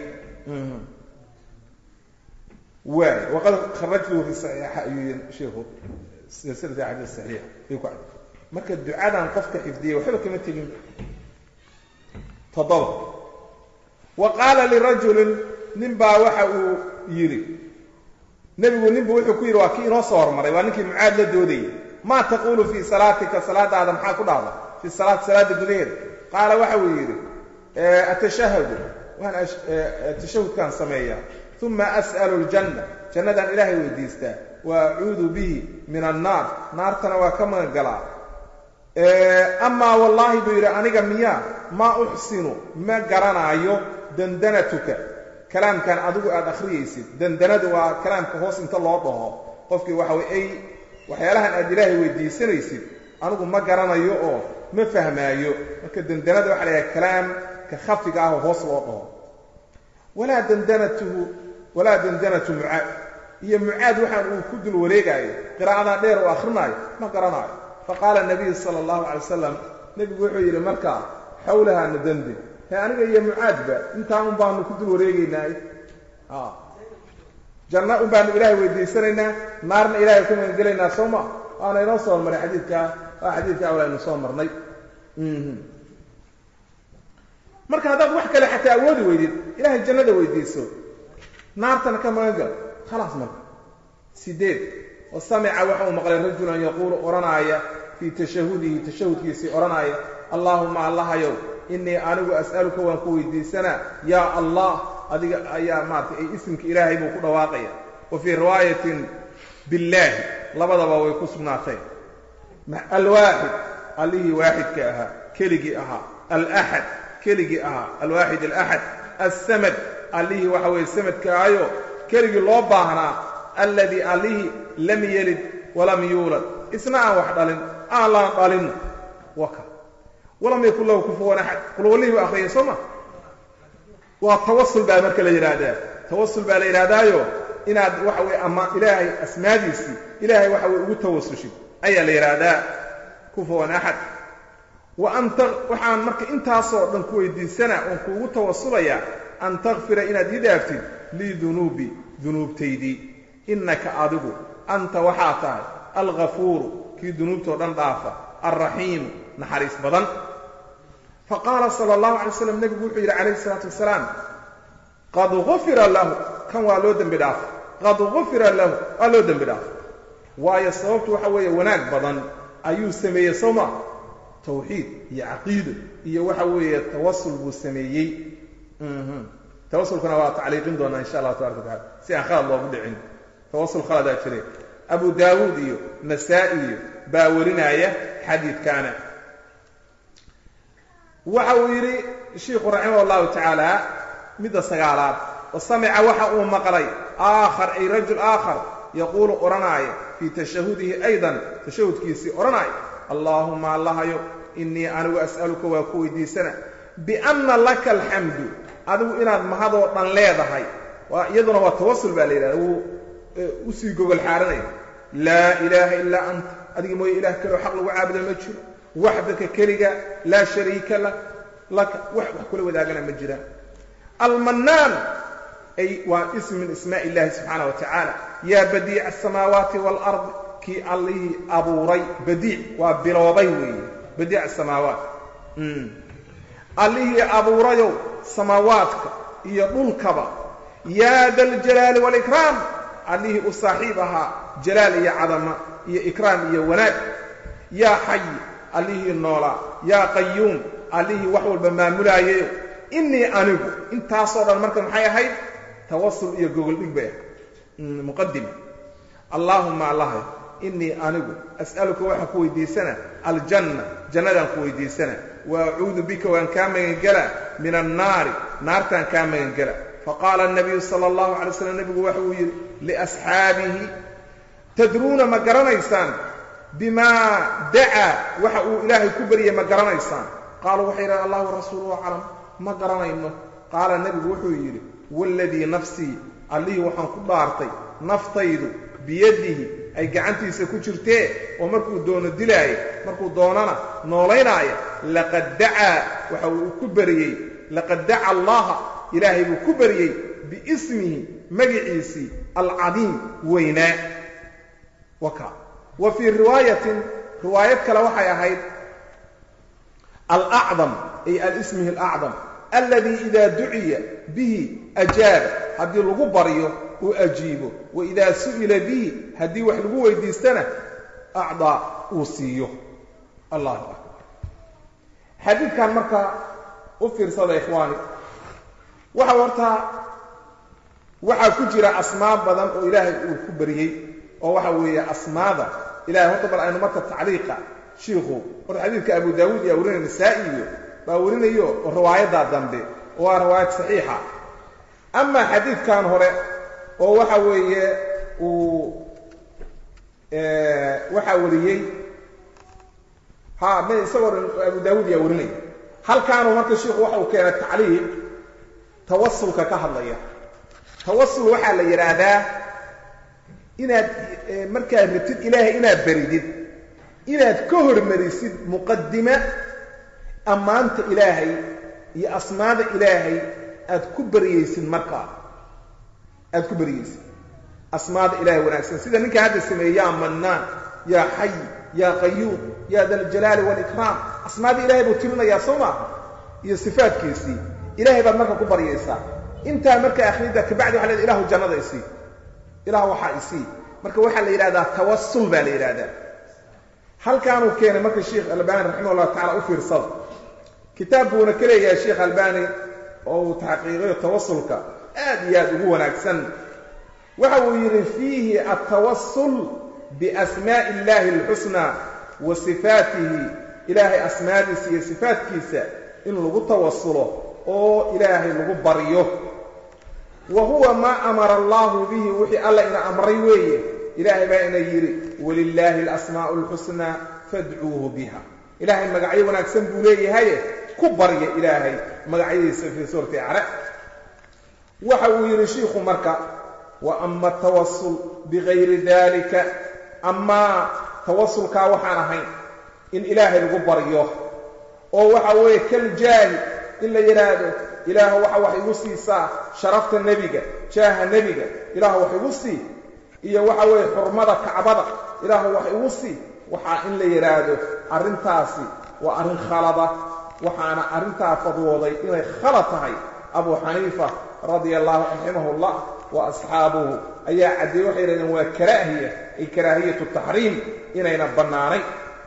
waay waqad kharajtuhu fi saxiixa ayuu sheekhu silsilata xadiis saxiix ayuu ku cadday marka ducadan qofka xifdiyey waxba kama tegin toddoba wa qaala lirajulin nin baa waxa uu yidhi nebigu ninbu wuxuu ku yidhi waa kii inoo soo hormaray waa ninkii mucaad la doodayay maa taquulu fii salaatika salaadaada maxaa ku dhahda fi salaada gudaheeda qaala waxa uu yidhi atashahadu waan tashahudkaan sameeyaa uma as'alu aljanna jannadaan ilaahay weydiistaa wa acuudu bihi min annaar naartana waa ka magan galaa amaa wallaahi buu yidhi aniga miyaa maa uxsinu ma garanaayo dandanatuka kalaamkan adigu aad akhriyaysid dandanadu waa kalaamka hoos inta loo dhaho qofkii waxa way waxyaalahan aad ilaahay weydiisanaysid anigu ma garanayo oo ma fahmaayo marka dandanada waxa la yidhaha kalaamka khafiga ah oo hoos loo dhaho walaa dandanatu mucaad iyo mucaad waxaan uu ku dul wareegaayo qiraa'adan dheer oo akrinaayo ma garanaayo faqaala nabiyu sala allahu calay wasalam nebigu wuxuu yidhi markaa xawlaha nadandin aniga iyo mucaadba intaa un baanu ku dul wareegaynaa janno un baanu ilaahay weydiisanaynaa naarna ilahay ka magangelaynaa soo ma waana inoo soo hormaray xadiidkaa waa xadiidka awlaynu soo marnay marka haddaad wax kale xataa awoodi weydid ilaahay jannada weydiiso naartana ka magangal khalaas marka 8 oo samica waxa uu maqlay rajulan yaquulu oranaaya fii tashahudihi tashahudkiisii oranaaya allaahuma allahayow innii anigu as'aluka waan ku weydiisanaa yaa allah adiga ayaa maartay ay ismka ilaahay buu ku dhawaaqaya wa fii riwaayatin billaahi labadaba way ku sugnaatay alwaaxid allihii waaxidka ahaa keligii ahaa alaxad keligii ahaa alwaaxid alaxad alsamad allihii waxa weeye samadka ahayo keligii loo baahnaa alladii allihii lam yelid walam yuulad isna aan wax dhalin aan laan dhalin waka walam yakun lahu kufuwan axad qul wallihii buu akhriyay soo ma waa tawasul baa marka la yidhaahdaa tawasul baa la yidhaahdaayo inaad waxa weye ama ilaahay asmaadiisii ilaahay waxa weye ugu tawasushid ayaa la yidhaahdaa kufuwan axad wa anta waxaan marka intaasoo dhan ku weydiisanaa oon kuugu tawasulayaa an takfira inaad ii dhaaftid lii dunuubi dunuubtaydii innaka adigu anta waxaa tahay alghafuuru kii dunuubtoo dhan dhaafa alraxiimu naxariis badan faqaala sala allahu calay waslam nebigu wuxuu yidhi calayhi isalaatu wasalaam qad gufira lahu kan waa loo dembi dhaafa qad gufira lahu waa loo dembi dhaafa waayo sababtu waxa weeye wanaag badan ayuu sameeyey soo maa tawxiid iyo caqiido iyo waxa weeye tawasul buu sameeyey tawasulkuna waa tacliiqin doonaa insha allah tabaraka wataala si aan khalad loogu dhicin tawasul khaladaa jire abu daawuud iyo nasaa-i iyo baa warinaya xadiidkaana waxa uu yidhi shiikhu raximah allahu tacaala midda sagaalaad wa samica waxa uu maqlay aakhar ay rajul aakhar yaquulu odhanaaya fii tashahudihi aydan tashahudkiisii odhanaaya allaahuma allahayo innii anigu as'aluka waa ku weydiisana bianna laka alxamdu adigu inaad mahadoo dhan leedahay iyaduna waa tawasul baa la yidhahda wuu usii gogol xaaranaya laa ilaaha illaa anta adiga mooye ilaah kaleo xaq lagu caabuda ma jiro waxdaka keliga laa shariika laka wax kula wadaagana ma jiraan almannaan ay waa ism min ismaa illahi subxaana wa tacaala yaa badiica asamaawaati waalardi kii allihii abuuray badiic waa biloobay weeye badiic asamaawaat allihii abuurayow samaawaadka iyo dhulkaba yaa daljalaali waalikraam allihii u saaxiib ahaa jalaal iyo cadama iyo ikraam iyo wanaag yaa xayi allihii noolaa yaa qayuum allihii wax walba maamulaayayo innii anigu intaasoo dhan marka maxay ahayd tawasul iyo gogoldhig bay ahayd muqadima allaahumma allahay innii anigu as'aluka waxaan ku weydiisana aljanna jannadaan ku weydiisana wa acuudu bika waan kaa magangelaa min annaari naartaan kaa magangela faqaala الnabiyu salى اllahu alay slam nebigu waxa uu yidhi liasxaabihi tadruuna ma garanaysaan bimaa dacaa waxa uu ilaahay ku baryay ma garanaysaan qaaluu waxay yidhahen allah warasuuluhu aclam ma garanayno qaala nebigu wuxuu yidhi waaladii nafsii allihii waxaan ku dhaartay naftaydu biyadihi ay gacantiisa ku jirtee oo markuu doono dilaayo markuu doonana noolaynaayo laqad dacaa waxa uu ku baryey laqad daca allaha ilaahay buu ku baryey biismihi magiciisii alcadiim weynaa waka wa fii riwaayatin riwaayad kale waxay ahayd alacdam ay alismihi alacdam alladii idaa duciya bihi ajaaba haddii lagu baryo uu ajiibo waidaa su'ila bihi haddii wax lagu weydiistana acdaa uu siiyo allahu akbar xadiidkan marka u fiirsada ikhwaani waxa hortaa waxaa ku jira asmaa badan oo ilaahay uu ku baryey oo waxa weeye asmaada ilahay horta bal aynu marka tacliiqa shiikhu horta xadiidka abu daawuud iyo warinaya nasaa'i iyo baa warinayo oo riwaayadda dambe oo waa riwaayad saxiixa ama xadiidkan hore oo waxa weeye uu waxa wariyey isagoo abu daawuud yaa warinaya halkaanu marka shiikhu waxa uu keenay tacliiq tawasulka ka hadlaya tawasul waxaa la yidhaahdaa inaad markaad rabtid ilaahay inaad baridid inaad ka hormarisid muqadime ammaanta ilaahay iyo asmaada ilaahay aad ku baryaysid markaa aad ku baryaysid asmaada ilaahay wanaagsan sida ninka hadda sameeyey yaa mannaan yaa xay yaa qayuum yaa daljalaali waalikraam asmaada ilahay buu tirinayaa soo maaha iyo sifaadkiisii ilahay baad marka ku baryaysaa intaa marka akhrida kabacdi waxa la yidhaha ilahu jannada isii ilah waxaa isii marka waxaa la yidhahdaa tawasul baa la yidhahdaa halkaanuu keenay marka sheekh albani raximah llahu tacala u fiirsada kitaab buuna ka leeyahay sheekh albani oo uu taxqiiqiyo tawasulka aad iyo aad ugu wanaagsan waxa uu yidhi fiihi altawasul biasmaa'i illahi alxusnaa wa sifaatihi ilaahay asmaadiisa iyo sifaatkiisa in lagu tawasulo oo ilaahay lagu baryo wa huwa maa amara allahu bihi wixii alla ina amray weeye ilaahay baa ina yidhi walilaahi alasmaa'u alxusnaa fadcuuhu biha ilaahay magacyo wanaagsan buu leeyahaye ku barya ilaahay magacyadiisa fii suurati acra waxa uu yidhi shiikhu marka wa ama atawasul bigayri dalika amaa tawasulkaa waxaan ahayn in ilaahay lagu baryo oo waxa weeye kaljaahi in la yidhaahdo ilaahu waxa wax igu siisaa sharafta nebiga jaaha nebiga ilaahu wax igu sii iyo waxa weeye xurmada kacbada ilaahu wax igu sii waxaa in la yidhaahdo arrintaasi waa arrin khalada waxaana arrintaa fadwooday inay khalad tahay abu xaniifa radia allahu raximahullah wa asxaabuhu ayaa caddeeyey waxay yidhahdeen waa karaahiya ay karaahiyatu taxriim inayna bannaanayn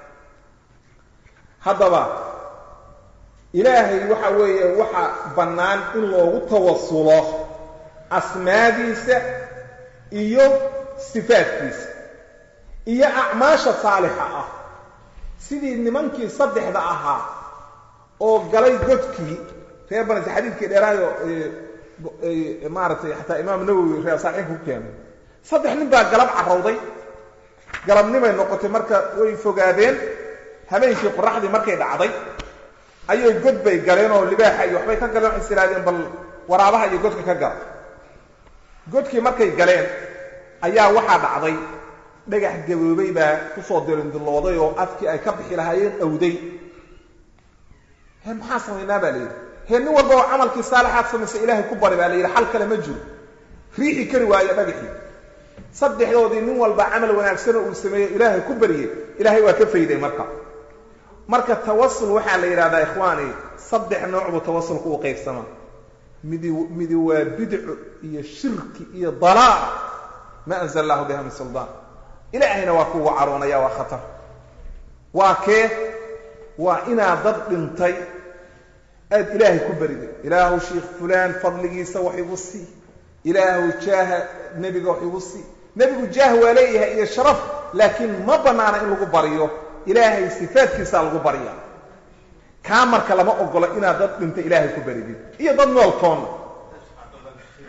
haddaba ilaahay waxa weeye waxa bannaan in loogu tawasulo asmaadiisa iyo sifaadkiisa iyo acmaasha saalixa ah sidii nimankii saddexda ahaa oo galay godkii reer banisa xadiidkii dheeraayo maaragtay xataa imaam nawowi reer saaxiibka ku keenay saddex nin baa galab carowday galabnimay noqotay marka way fogaadeen habeenkii qoraxdii markay dhacday ayay god bay galeen oo libaaxa iyo waxbay ka galeen waxay siraadeen bal waraabaha iyo godka ka gal godkii markay galeen ayaa waxaa dhacday dhagax gaboobay baa kusoo dirindilooday oo afkii ay ka bixi lahaayeen awday maxaa samaynaa baa layidhi nin walba oo camalkii saalixaad samaysay ilaahay ku bari baa la yidhi xal kale ma jiro riixi kari waayo dhagaxii saddexdoodii nin walba camal wanaagsano uu sameeyo ilaahay ku baryey ilaahay waa ka fayday marka tawasul waxaa la yidhahdaa ikhwaani saddex nooc buu tawasulku u qaybsamaa midi waa bidco iyo shirki iyo dalaac ma anzala allahu biha min suldaan ilaahayna waa kuwa caroonaya waa khatar waa kee waa inaad dad dhintay aad ilaahay ku bariday ilaahu sheikh fulaan fadligiisa wax igu sii ilaahu jaaha nebiga wax igu sii nebigu jaah waa leeyahay iyo sharaf laakiin ma bannaana in lagu baryo ilaahay sifaadkiisaa lagu barya kaa marka lama ogolo inaad dad dhintay ilaahay ku baridid iyo dad nool toonna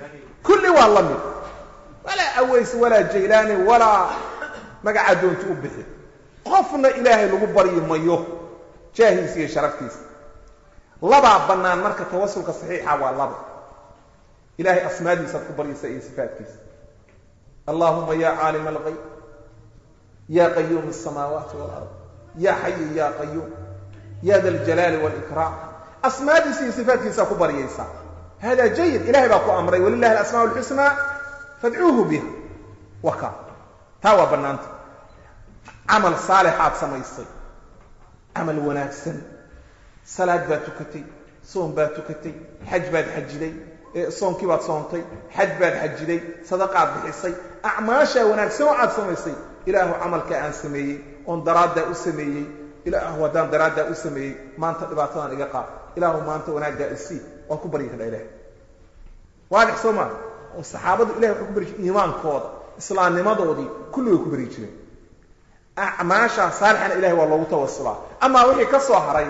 كل والله ولا أويس ولا جيلاني ولا مقعد دون تؤبحي قفنا إلهي لغو بري ميوه جاهيسي شرفتيس لبا بنان مركة توصلك صحيحة واللبا إلهي أسمادي صدق بري سئي صفاتيس اللهم يا عالم الغيب يا قيوم السماوات والأرض يا حي يا قيوم يا ذا الجلال والإكرام أسمادي سئي صفاتيس أكو بري يسا هذا جيد إلهي باكو أمري ولله الأسماء الحسنى فادعوه بها وكا تاوى بنانت عمل صالحات سميصي عمل وناكسن صلاة باتكتي صوم باتكتي حج بات حجدي صوم كي بات صومتي حج بات حجدي صدقات بحصي أعماشا وناكسن وعاد سميصي إله عمل كأن سمي on درادة أسمي إله ودان درادة أسمي ما أنت تبعتان إجاقا إله ما أنت وناجا إسي وكبري كذا إله واضح سوما والصحابة إله كبري إيمان كوض إسلام نمضودي كله كبري كذا أعماشا صالحا إله والله توصلا أما وحي كسو هري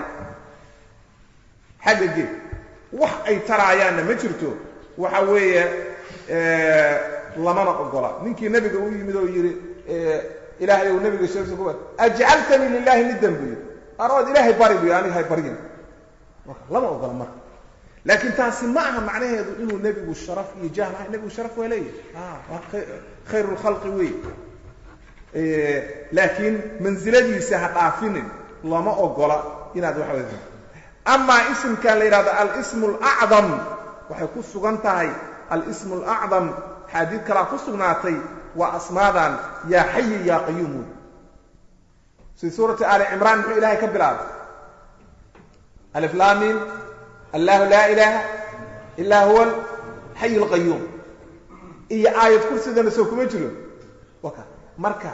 حق الجيب وح أي ترى عيانا مجرته وحوية لما نقول منك النبي قوي مدو يري إلهي والنبي الشيخ سكوت أجعلتني لله ندا بي أراد إلهي بريد يعني هاي بريد لما أقول مرة لكن تسمعها معناها إنه النبي والشرف يجاه مع النبي والشرف وليه خير الخلق وي لكن منزلتي سهقافين لما أقول إن هذا واحد أما اسم كان لهذا الاسم الأعظم وحيكون سجنتهاي الاسم الأعظم حديث كلا كسجناتي وأسماء يا حي يا قيوم في سورة آل عمران في إلهي كبلاد ألف لام ميم الله لا إله إلا هو الحي القيوم إيه آية كرسي ده نسوكم يجلو وكا مركا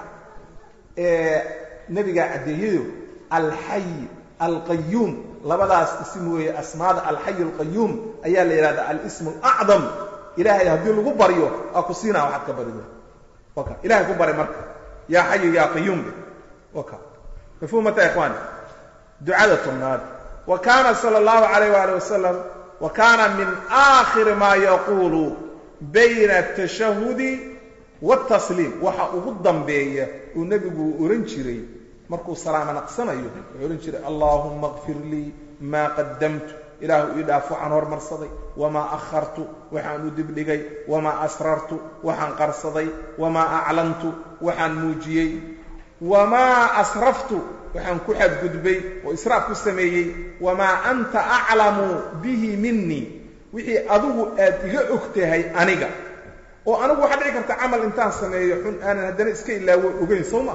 نبي قاعد يدو الحي القيوم لبداس اسمه أسماء الحي القيوم أيها اللي هذا الاسم الأعظم إلهي يهدي له بريو أقصينا واحد كبرده وكا إلهي كبر مركا يا حي يا قيوم وكا مفهوم متى يا إخواني دعاء النار وكان صلى الله عليه وآله وسلم وكان من آخر ما يقول بين التشهد والتسليم وحقه الضنبية والنبي أورنشري مركو السلام نقصنا أورنشري اللهم اغفر لي ما قدمت إله يدافع عن هرمر صدي وما أخرت وحن دبلغي وما أسررت وحن قرصدي وما أعلنت وحن موجيي وما أسرفت وحن كحب قدبي وإسراف كسميي وما أنت أعلم به مني وحي أدو أدغى أختهي أنيقا وأنا واحد عكرت عمل إنتان سميي أنا هداني إسكي إلا وقين صوما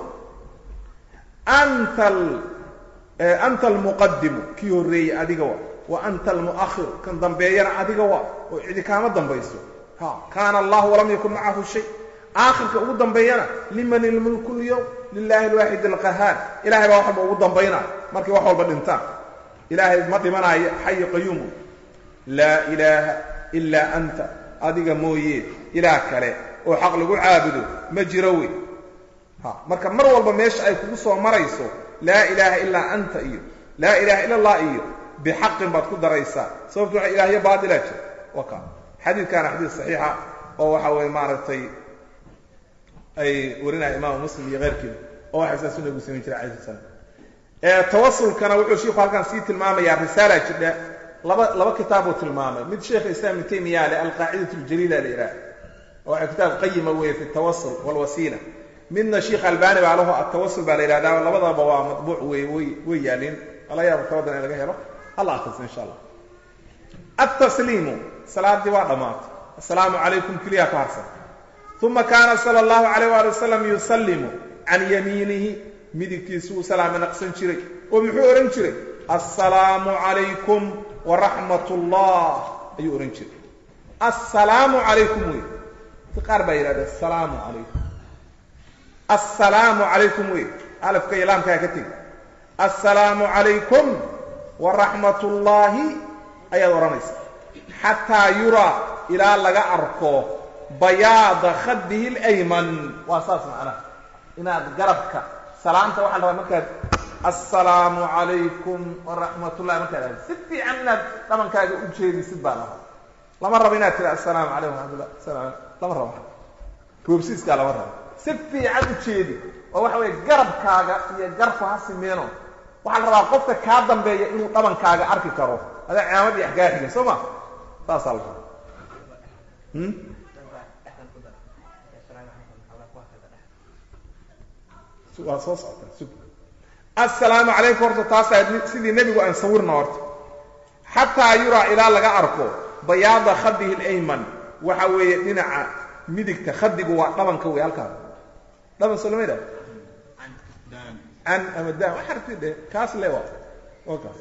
أنت المقدم كيوري أدغى وأنت المؤخر كان ضمبينا أدغى وإذا كان ضمبيسو كان الله ولم يكن معه شيء آخر كأود ضمبينا لمن الملك اليوم لله الواحد القهار إلهي بوحب أود ضمبينا مركي وحول بالإنتان إلهي مطي منا حي قيوم لا إله إلا أنت أدغى مويه إله كله وحق لقو عابدو مجروي مركب مروا بميش أي كوسو مريسو لا إله إلا أنت إيه لا إله إلا الله إيه بحق بتكون دريسا سوف إلهي باطلة وكا حديث كان حديث صحيحة وهو حوالي مارتي أي ورنا إمام مسلم غير كده وهو حساس سنة مسلمين كده عليه السلام التوصل كان وحو شيخ كان سيت المامة يا رسالة كده لبا كتابه المامة من شيخ الإسلام ابن تيمية القاعدة الجليلة لإيران وهو كتاب قيم في التوصل والوسيلة من شيخ الباني بعله التوصل بالإرادة ولا بضع بوا مطبوع ويالين الله يرحمه كودنا إلى جهله الله أخذ إن شاء الله التسليم صلاة دواء ضمات السلام عليكم كليا كارسا ثم كان صلى الله عليه وآله وسلم يسلم عن يمينه مدكيسو سلام نقصن شري ومحورن شري السلام عليكم ورحمة الله أيورن شري السلام عليكم تقرب إلى السلام عليكم السلام عليكم وي ألف كيلام كاكتين السلام عليكم ورحمة الله أي ورميس حتى يرى إلى لغا أركو بياض خده الأيمن وأساس معنا إنا قربك سلامت وحل رمكت السلام عليكم ورحمة الله مكتب ستي عنا لمن كاك أجيري سبالها lama rabo inaad tiri assalaamu calaykum waraxmatullah salaam lama rabo boobsiiska lama rabo si fiican u jeedi oo waxa weeye garabkaaga iyo garfu ha simeeno waxa la rabaa qofka ka dambeeya inuu dhabankaaga arki karo hada ciyaamad iyo xagaaxiga Soma taas alfa su'aal soo socota assalaamu calaykum horta taas sidii nabigu aan sawirna horta xataa yura ila laga arko bayaada khadihi al-ayman waxa weeye dhinaca midigta khadigu waa dhabanka way halka dhaban salameeda an amada waxa artide kaas leewa oo kaas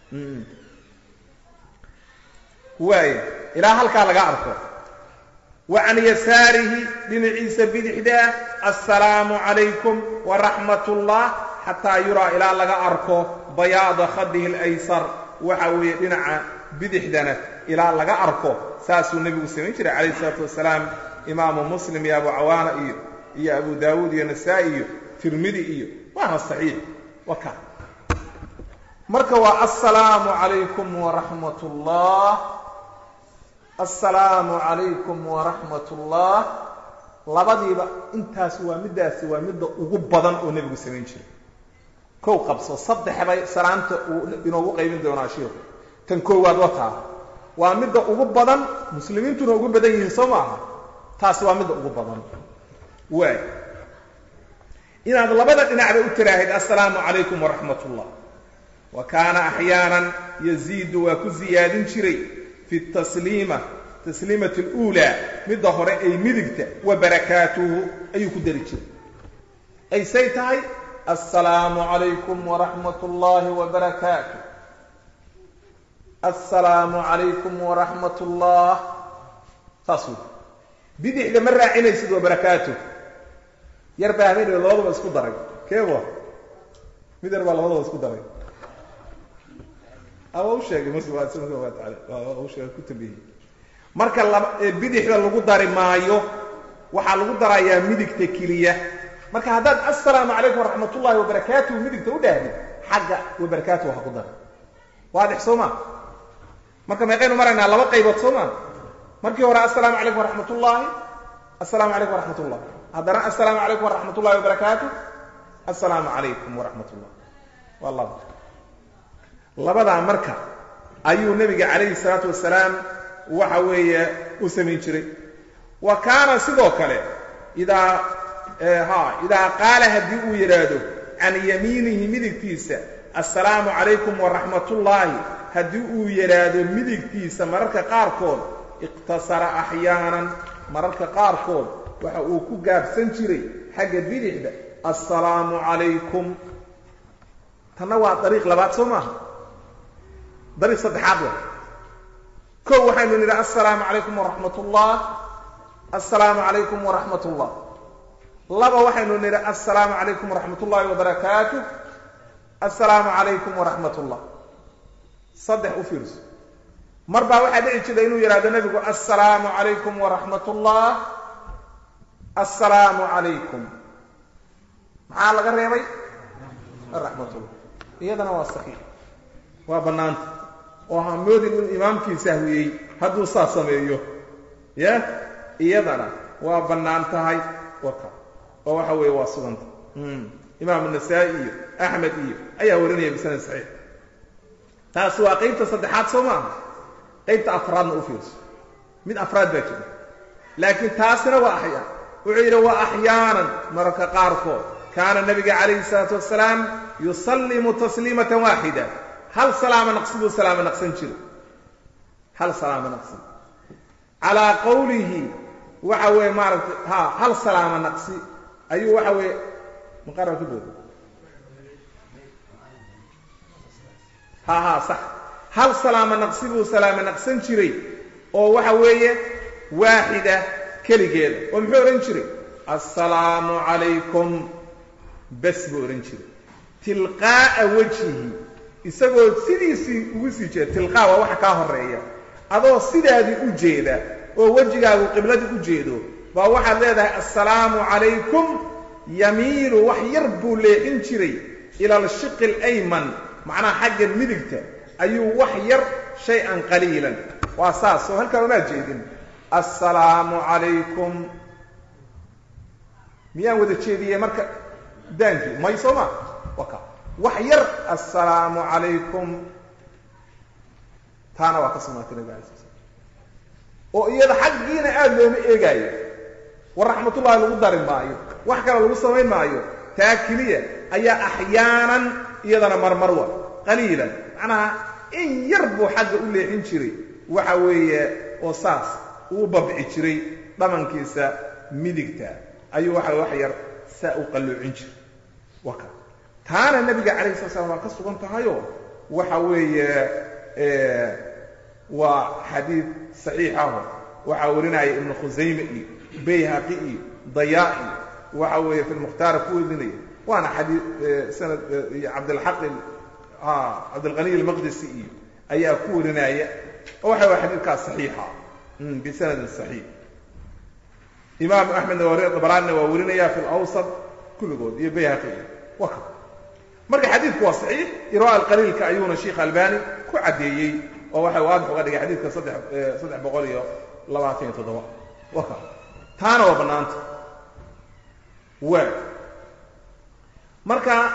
way ila halka laga arko wa an yasarihi dhinaciisa bidixda assalaamu calaykum wa rahmatullah hatta yura ila laga arko bayaada khadihi al-aysar waxa weeye dhinaca bidixdana ila laga arko saasuu nabigu sameeyay alayhi salatu wasalaam imaamu muslim iyo abu awaana iyo abu daawud iyo nasaa'i iyo tirmidhi iyo waa sahih waka marka waa assalaamu calaykum wa rahmatullah assalaamu calaykum wa rahmatullah labadiiba intaas waa midda ugu badan oo nabigu sameeyay jiray kow qabso saddex bay salaanta inoogu qaybin doonaa sheekhu tan koowaad wata waa midda ugu badan muslimiintuna ugu badan yihiin Soomaaliya taas waa midda ugu badan way inaad labada dhinacba u tiraahid assalaamu calaykum wa rahmatullah wa kana ahyanan yazidu wa ku ziyadin jiray fi taslimati al-ula midda hore ay midigta wa barakatuhu ayu ku dari jiray ay saytahay السلام عليكم ورحمة الله وبركاته السلام عليكم ورحمة الله تصوير بدي إحدى مرة عيني سيد وبركاته يربع مين الله بس كدرج كيف هو مين يربع الله بس كدرج أو شيء مسلم سبحانه وتعالى أو شيء كتبه مرك الله بدي إحدى الله كدرج مايو وحال كدرج يا ميدك تكلية marka hadaad assalaamu calaykum waraxmatullaahi wabarakaatuh midigta u dhaahdo xagga wabarakaatuh waxa ku dar waadix Soma marka meeqaynu maraynaa laba qaybood Soma markii hore assalaamu calaykum waraxmatullaahi assalaamu calaykum waraxmatullaahi hadana assalaamu calaykum waraxmatullaahi wabarakaatuh assalaamu calaykum waraxmatullaahi wallahu labada marka ayuu nabiga calayhi salaatu wasalaam waxa weeye u sameeyay jiray wa kaana sidoo kale إذا قال هدي يرادو عن يمينه مدكتيسا السلام عليكم ورحمة الله هدي يرادو مدكتيسا مررك قاركود اقتصر أحيانا مررك قاركود وحقوكو قاب سنشري حق البدع السلام عليكم تنوع طريق لبات سوما طريق صدحات كو وحين نرى السلام عليكم ورحمة الله السلام عليكم ورحمة الله لبا waxaynu niri assalaamu calaykum waraxmatullaahi wabarakaatuh assalaamu calaykum waraxmatullah saddex u fiirso marba waxa dhici jiray inuu yiraahdo nabigu assalaamu calaykum waraxmatullah assalaamu calaykum maxaa laga reebay waraxmatullah iyadana waa saxiix waa banaanta oo hamoodin in imaamkiisa sahwiyay hadduu saa sameeyo ya iyadana waa banaan tahay waka oo waxa weey waa suganta imaam an-nasaa'i ahmed iyo ayaa warinaya bisan saxiix taas waa qaybta saddexaad Soma qaybta afraad u fiirso mid afraad baa jira laakiin taasina waa axyaan wuxuu yiri waa ahyaanan marka qaarkood kaana nabiga calayhi salaatu wasalaam yusallimu taslimatan waahida hal salaama naqsidu salaama naqsan jiro hal salaama naqsi ala qawlihi waxa weey maaragtay hal salaama naqsi ayuu waxa weey maqarar ku doodo صح hal salaama naqsibu salaama naqsan jiray oo waxa weeye waahida kaligeeda oo muxuu oran jiray assalaamu calaykum bas buu oran jiray tilqaa wajhihi isagoo sidiisii ugu sii jeeda tilqaa waa waxa ka horeeya adoo sidaadii u jeeda oo wajigaagu qiblada u jeedo baa waxaad leedahay assalaamu calaykum yamiilu wax yar buu leexin jiray ila al-shiq al-ayman macnaa xagga midigta ayuu wax yar shay an qaliilan واساس وهل كانوا ما جيدين السلام عليكم ميان ودا جيديه marka daanki may soma waka wax yar assalaamu alaykum taana waa ka samaatay nabiga oo iyada xaqiina aad looma eegayo wa rahmatullahi lagu darin maayo wax kale lagu sameyn maayo taa kaliya ayaa ahyaanan iyadana marmarwa qaliilan macnaha in yar buu xagga u leexin jiray waxa weeye oo saas uu babci jiray dhamankiisa midigta ayuu wax yar saa u qalluucin jiray waka taana nabiga calayhi salaam waa ka sugan tahayo waxa weeye waa xadiid saxiix ah waxa warinaya ibn khuzayma bayhaqi daya'i waxa weeye fi al-mukhtar ku wadinaya waana xadiid sanad abd al-haq abd al-ghani al-maqdisi ayaa ku warinaya waxa waa xadiidka saxiixa bi sanad sahih imam ahmed wa tabarani wa warinaya fi al-awsat kulligood iyo bayhaqi waka marka xadiidku waa saxiix iraa al-qalil ka ayuna sheekh albani ku cadeeyay oo waxa waad uga dhigay xadiidka 327 waka taana waa banaanta waa marka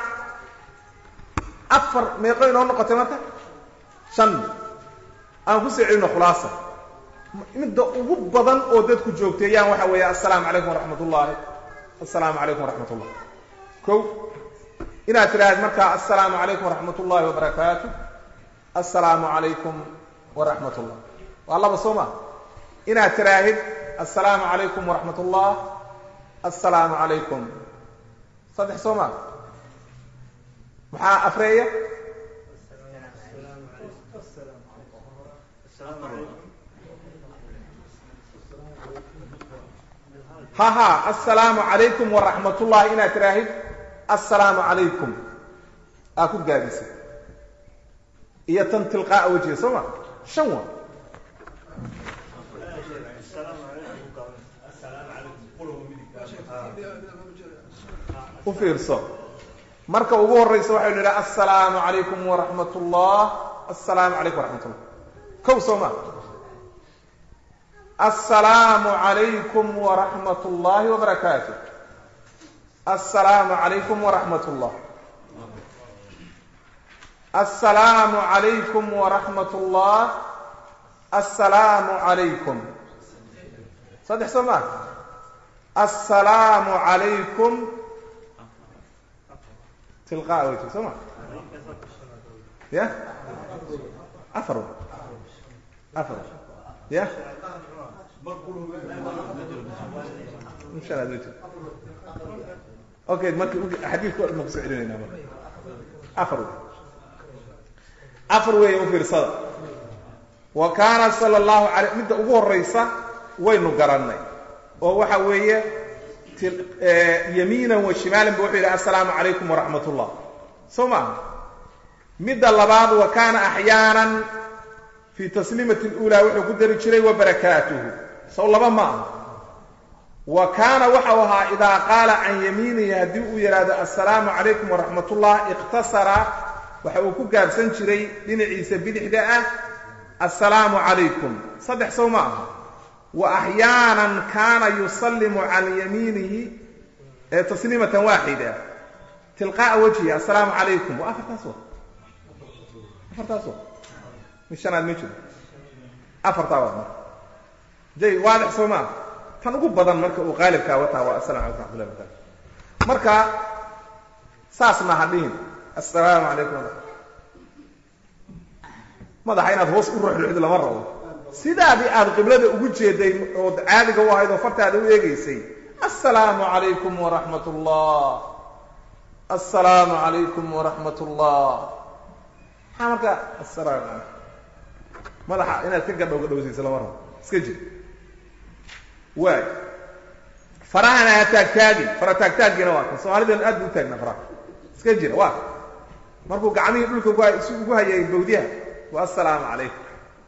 afar meeqay noo noqotay marka shan aan ku sicino khulaasa midda ugu badan oo dadku joogteeyaan waxa weeye assalaamu alaykum warahmatullahi assalaamu alaykum warahmatullahi ko ina tiraad marka assalaamu alaykum warahmatullahi wabarakatuh assalaamu alaykum warahmatullahi wallahu soma ina tiraahid assalaamu alaykum warahmatullahi assalaamu alaykum saddex soma maxaa afreeya ها السلام عليكم ورحمة الله إنا تراهد السلام عليكم أكو قابسة هي تلقاء وجهي سمع شو وفيرسو مركا وقوه الرئيس وحي لله السلام عليكم ورحمة الله السلام عليكم ورحمة الله كو سمع السلام عليكم ورحمة الله وبركاته السلام عليكم ورحمة الله السلام عليكم ورحمة الله السلام عليكم صدق سمع السلام عليكم تلقاء وجه سمع يا أفرد يا إن شاء الله نجد أوكي ما حديث كل مقصودين هنا أفرو وفي صدق وكان صلى الله عليه مدة أبوه الرئيسة وين قرننا وهو حويه يمينا وشمالا بوحي السلام عليكم ورحمة الله ثم مدة اللباب وكان أحيانا في تسليمة الأولى وحو قدر الشري وبركاته صلى الله معه وكان وحوها إذا قال عن يمينه يهدئ يراد السلام عليكم ورحمة الله اقتصر وحو كقاب سنشري لنعيسى بالإحداء السلام عليكم صدح صلى معه وأحيانا كان يسلم عن يمينه تسليمة واحدة تلقاء وجهه السلام عليكم وأفر تاسو مش أنا المجد أفر تاوه جاي واضح سوما تنقب بدن مركا وغالب كاوتا والسلام عليكم ورحمة الله وبركاته مركا ساسنا هدين السلام عليكم ماذا حين هوس الروح العيد لمرة سيدا بي آد قبلة ugu jeeday oo caadiga u ahayd oo fartaada u eegaysay السلام عليكم ورحمة الله السلام عليكم ورحمة الله حمرك السلام عليكم ماذا إنا تنقل لو قدوزي سلام مرة اسكجي واي فرانا تاكتاجي فرا تاكتاجي نواك سوالي دين أدو تاجنا فرا اسكجي واك مركو قعمي يقولك قوها يبوديها والسلام عليكم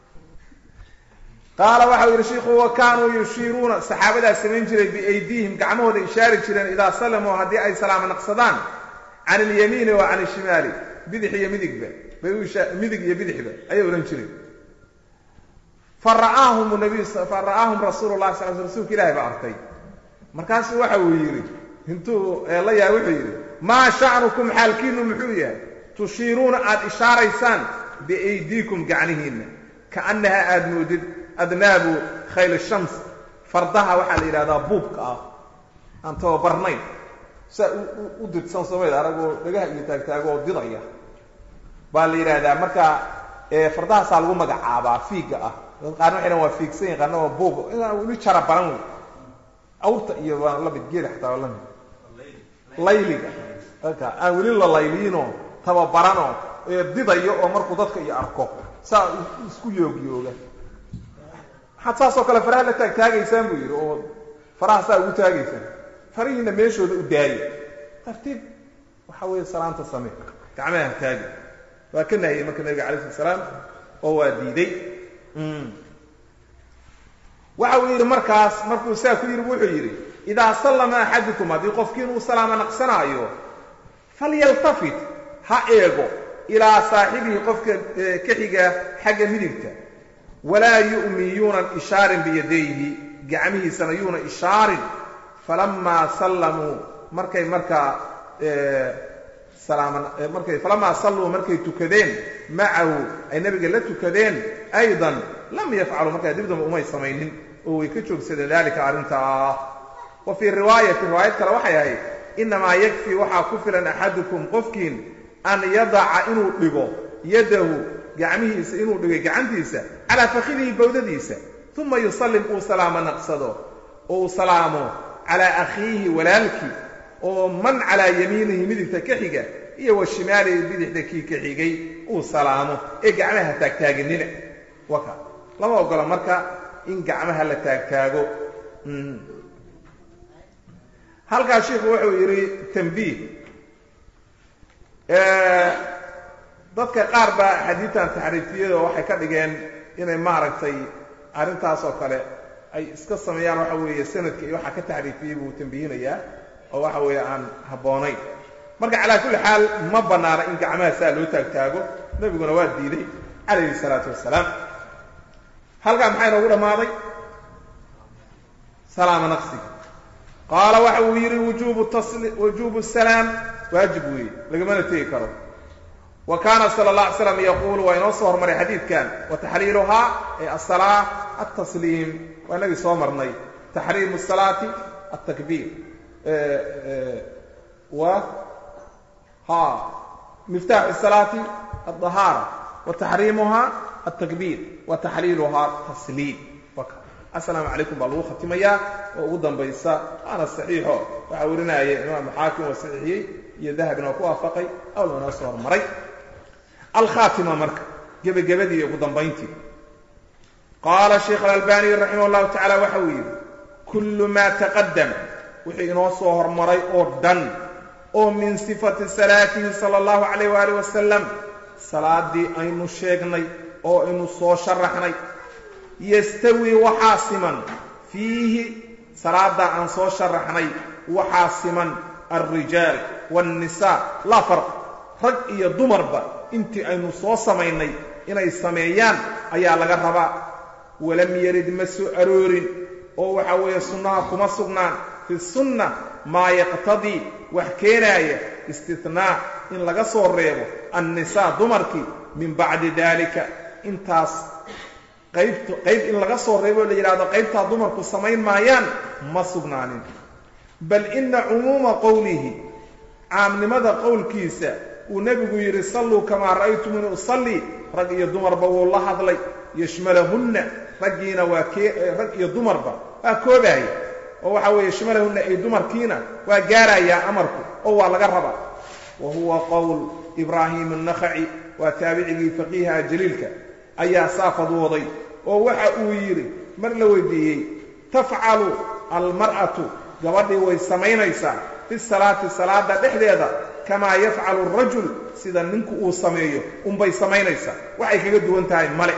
قال وحوي الشيخ وكانوا يشيرون صحابة السنين جري بأيديهم قعموا ذي إشارة جرين إذا سلموا هدي أي سلام نقصدان عن اليمين وعن الشمال بدح يمدك به مدك يبدح به أي ورنشرين fara'aahum rasuulullahi sallallahu alayhi rasuulka ilaahay baa arkay markaasuu waxa uu yidhi intuu la yahay wuxuu yidhi maa sha'nukum xaalkiinnu muxuu yahay tushiiruuna aad ishaaraysaan biaydiikum gacnihiinna kaannaha aad moodid adnaabu khayl shams fardaha waxaa la yidhahdaa buubka ah aan tababarnayn saa u didsan soomaalida aragoo dhagaha iyo taagtaago oo didaya baa la yidhaahdaa marka fardahaasaa lagu magacaabaa fiiga ah qaarna waxay waa fiigsan yihiin qaarna waa buub inaan weli jara baran wey awrta iyo waa la mid geeda xataa waa la mid layliga halka aan weli la layliinoo tababaranoo didayo oo markuu dadka iyo arko saa isku yoogyooga maxaad saasoo kale faraha la taagaysaan buu yidhi oo faraha saa ugu taagaysaan farihiina meeshooda u daayo tartiib waxa weeye salaanta samee gacmaha taagi waa ka nahiyey marka nabiga calayhi salaam oo waa diiday waxa uu yidhi markaas markuu saa ku yidhi wuxuu yidhi idaa sallama axadukum haddii qofkii inuu salaama naqsanaayo falyaltafit ha eego ilaa saaxibihi qofka ka xiga xagga midigta walaa yu'mi yuunan ishaarin biyadayhi gacmihiisana yuuna ishaarin falamaa sallamuu markay markaa falamaa salluu markay tukadeen macahu ay nabiga la tukadeen aydan lam yafcaluu markaa dibdamba umay samaynin oo way ka joogsadeen daalika arrintaa wa fii riwaayati riwaayad kale waxay ahayd innamaa yakfii waxaa ku filan axadukum qofkiin an yadaca inuu dhigo yadahu gacmihiisa inuu dhigay gacantiisa calaa fakidihi bawdadiisa uma yusallim uu salaamo naqsado oo uu salaamo calaa akhiihi walaalkii oo man calaa yamiinihi midigta ka xiga iyo wa shimaalihi bidixda kii ka xigay uu salaamo ee gacmaha taagtaaginina waka lama ogola marka in gacmaha la taagtaago halkaa sheikhu wuxuu yidhi tambiih dadka qaar baa xadiitan taxriifiyada waxay ka dhigeen inay maaragtay arrintaas oo kale ay iska sameeyaan waxa weeye sanadka iyo waxa ka taxriifiyey buu tambihinayaa oo waxa weeye aan habboonayn marka calaa kulli xaal ma bannaana in gacmaha saa loo taagtaago nebiguna waa diiday calayhi salaatu wassalaam halkaa maxaa inoogu dhammaaday salaama naqsiga qaala waxa uu yidhi wujuubu salaam waajib weeye lagamana tegi karo wa kaana sala allah alay slam yaquulu waa inoo soo hormaray xadiidkan wa taxliiluhaa ee asalaa altasliim waa inagii soo marnay taxriimu salaati altakbiir miftaaxu salaati aldahaara wa taxriimuhaa altakbiir wa taxliiluhaa tasliim assalaamu calaykum baa lagu khatimayaa oo ugu dambaysa waana saxiixo waxaa warinaya imaam xaakim waa saxiixiyey iyo dahabina waa ku waafaqay awla inoo soo hormaray alkhaatima marka gebagabadii iyo ugu dambayntii qaala sheikh alalbani raximah llahu tacala waxa uu yidhi kullu maa taqadama wixii inoo soo hormaray oo dhan oo min sifati salaatihi sala allahu calayh waaalih wasalam salaadii aynu sheegnay oo aynu soo sharaxnay yastawi waxaa siman fiihi salaada aan soo sharaxnay waxaa siman alrijaal waannisaa laa farq rag iyo dumarba intii aynu soo samaynay inay sameeyaan ayaa laga rabaa walam yarid ma soo aroorin oo waxa weeye sunnaha kuma sugnaan fi sunna maa yaqtadii wax keenaaya istinaa in laga soo reebo annisaa dumarkii min bacdi daalika intaas qayb in laga soo reebo la yidhahdo qaybtaa dumarku samayn maayaan ma sugnaanin bal ina cumuuma qowlihi caamnimada qowlkiisa uu nebigu yidhi salluu kamaa ra'aytumuni usallii rag iyo dumarba wuu la hadlay yashmalahunna raggiina waa rag iyo dumarba waa koobaaya oo waxa weeye yashmalahunna ay dumarkiina waa gaarayaa amarku oo waa laga rabaa wa huwa qowl ibraahim annakhaci waa taabicigii faqiiha jaliilka ayaa saafadooday oo waxa uu yidhi mar la weydiiyey tafcalu almar'atu gabadhii way samaynaysaa fi salaati salaada dhexdeeda kamaa yafcalu arajul sida ninku uu sameeyo unbay samaynaysaa waxay kaga duwan tahay male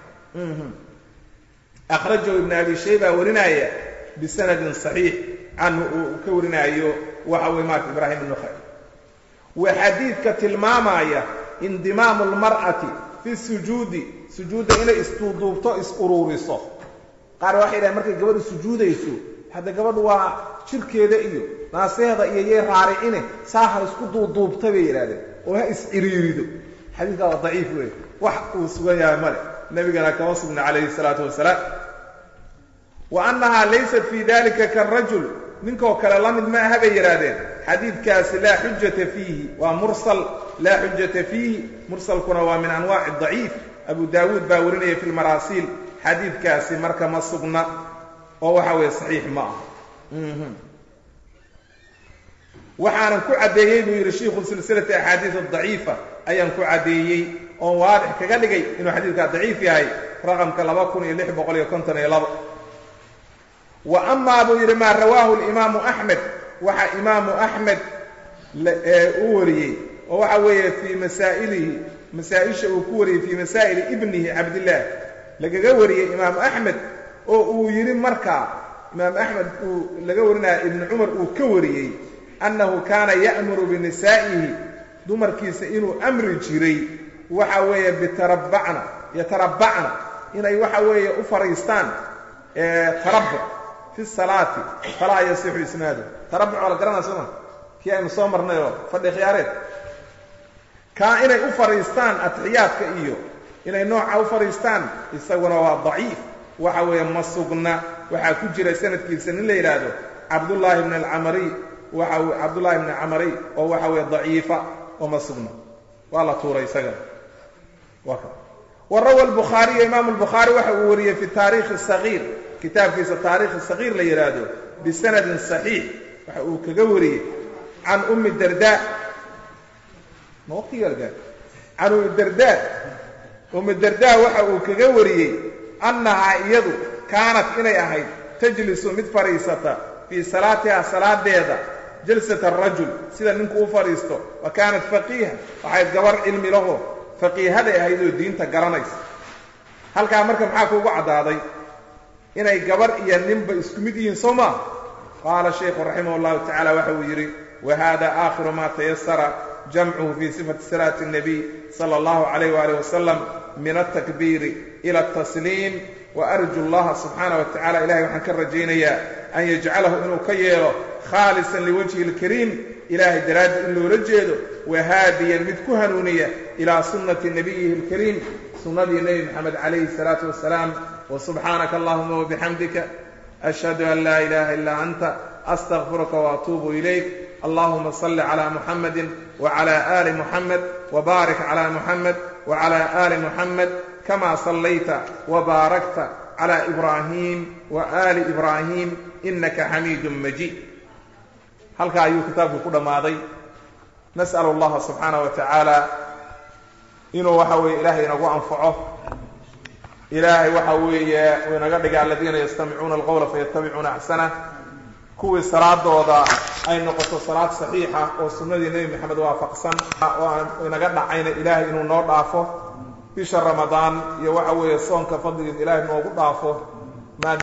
akhrajahu ibn abi shayba warinaya bisanadin saxiix canhu uu ka warinaayo waxa weye maarka ibraahim annakhaci waa xadiidka tilmaamaya indimaamu almar'ati fi sujuudi sujuudda inay isduuduubto is-uruuriso qaar waxay yidhahdeen markay gabadhu sujuudayso hadda gabadhu waa jirkeeda iyo naaseeda iyo yay raaricine saaha isku duuduubta bay yidhahdeen oo ha is-ciriirido xadiidkaa waa daciif wey wax uu sugan yahay male nabigana kama sugna calayhi salaatu wasalaam wa annahaa laysat fii dalika karajul ninkoo kale la mid ma aha bay yidhaahdeen xadiidkaasi laa xujata fiihi waa mursal laa xujata fiihi mursalkuna waa min anwaaci daciif abu daawuud baa warinaya fi lmaraasiil xadiidkaasi marka ma sugna oo waxa weeye saxiix ma aha waxaanan ku caddeeyey buu yidhi shiikhu silsilati axaadiis adaciifa ayaan ku caddeeyey oon waadix kaga dhigay inuu xadiidkaa daciif yahay raqamka 2652 wa amaa buu yidhi maa rawaahu alimaamu axmed waxa imaamu axmed uu wariyey oo waxa weeye fii masaa'ilihi masaa-isha uu ku wariyey fii masaa'ili ibnihi cabdillaah lagaga wariyey imaamu axmed oo uu yidhi markaa imaam axmed uu laga warinaya ibnu cumar uu ka wariyey annahu kaana ya'muru binisaa'ihi dumarkiisa inuu amri jiray waxa weeye yatarabbacna inay waxa weeye u fariistaan tarabbuc fi salaati falaa yasixu isnaadu tarabbuc waa la garanaa sooma kii aynu soo marnay oo fadhi khiyaareed kaa inay u fariistaan atixiyaadka iyo inay nooca u fariistaan isaguna waa daciif waxa weeye ma sugna waxaa ku jira sanadkiisa nin la yidhaahdo cabdullaahi ibn alcamari cabdullaahi ibn camari oo waxa weeye daciifa oo ma sugna waa la tuuray isaga warawa albukhaariy imaamu albukhaari waxa uu wariyey fi taariikhi sagiir kitaabkiisa taariikhi sagiir la yidhaahdo bisanadin saxiix waxa uu kaga wariyey can ummi dardaa ma waqtigaargaa can ummi dardaa ummi dardaa waxa uu kaga wariyey annahaa iyadu kaanat inay ahayd tajlisu mid fadhiisata fii salaatiha salaadeeda jalsat arajul sida ninku u fadhiisto wa kaanat faqiiha waxayd gabar cilmi laho faqiihaday ahayd oo diinta garanaysa halkaa marka maxaa kuugu caddaaday inay gabar iyo ninba isku mid yihiin soo maa qaala shaykhu raximah llahu tacaala waxa uu yidhi wa hada aakhiru maa tayasara jamcuhu fii sifati salaati الnabiy sala allahu calayh waalih wasalam min altakbiiri ila altasliim wa arju allaha subxaana wa tacala ilahay waxaan ka rajaynayaa an yajcalahu inuu ka yeelo khaalisan liwajhi اlkariim ilaahay daraaddi in loola jeedo wahaadiyan mid ku hanuuniya ilaa sunnati nabiyihi اlkariim sunnadii nebi moxamed calayhi الsalaatu wasalaam wasubxaanaka allahuma wabixamdika ashhadu an laa ilaha ilaa anta astaqfiruka waatuubu ilayk allahuma salli calaa muxamadi wacala aali muxamed wabaarik calaa muxamed wacala aali muxamed kama sallayta wabaarakta calaa ibraahim wa aali ibraahim inaka xamiidun majiid halkaa ayuu kitaabku ku dhammaaday nas'al allaha subxaanaه wa tacaala inuu waxa weeye ilaahay inagu anfaco ilaahay waxa weeye uu inaga dhiga aladiina yastamicuuna alqowla fayattabicuuna axsanah kuwii salaadooda ay noqoto salaad saxiixa oo sunnadii nebi moxamed waafaqsan oo aan inaga dhacayna ilaahay inuu noo dhaafo bisha ramadaan iyo waxa weeye soonka fadligiis ilaahay noogu dhaafo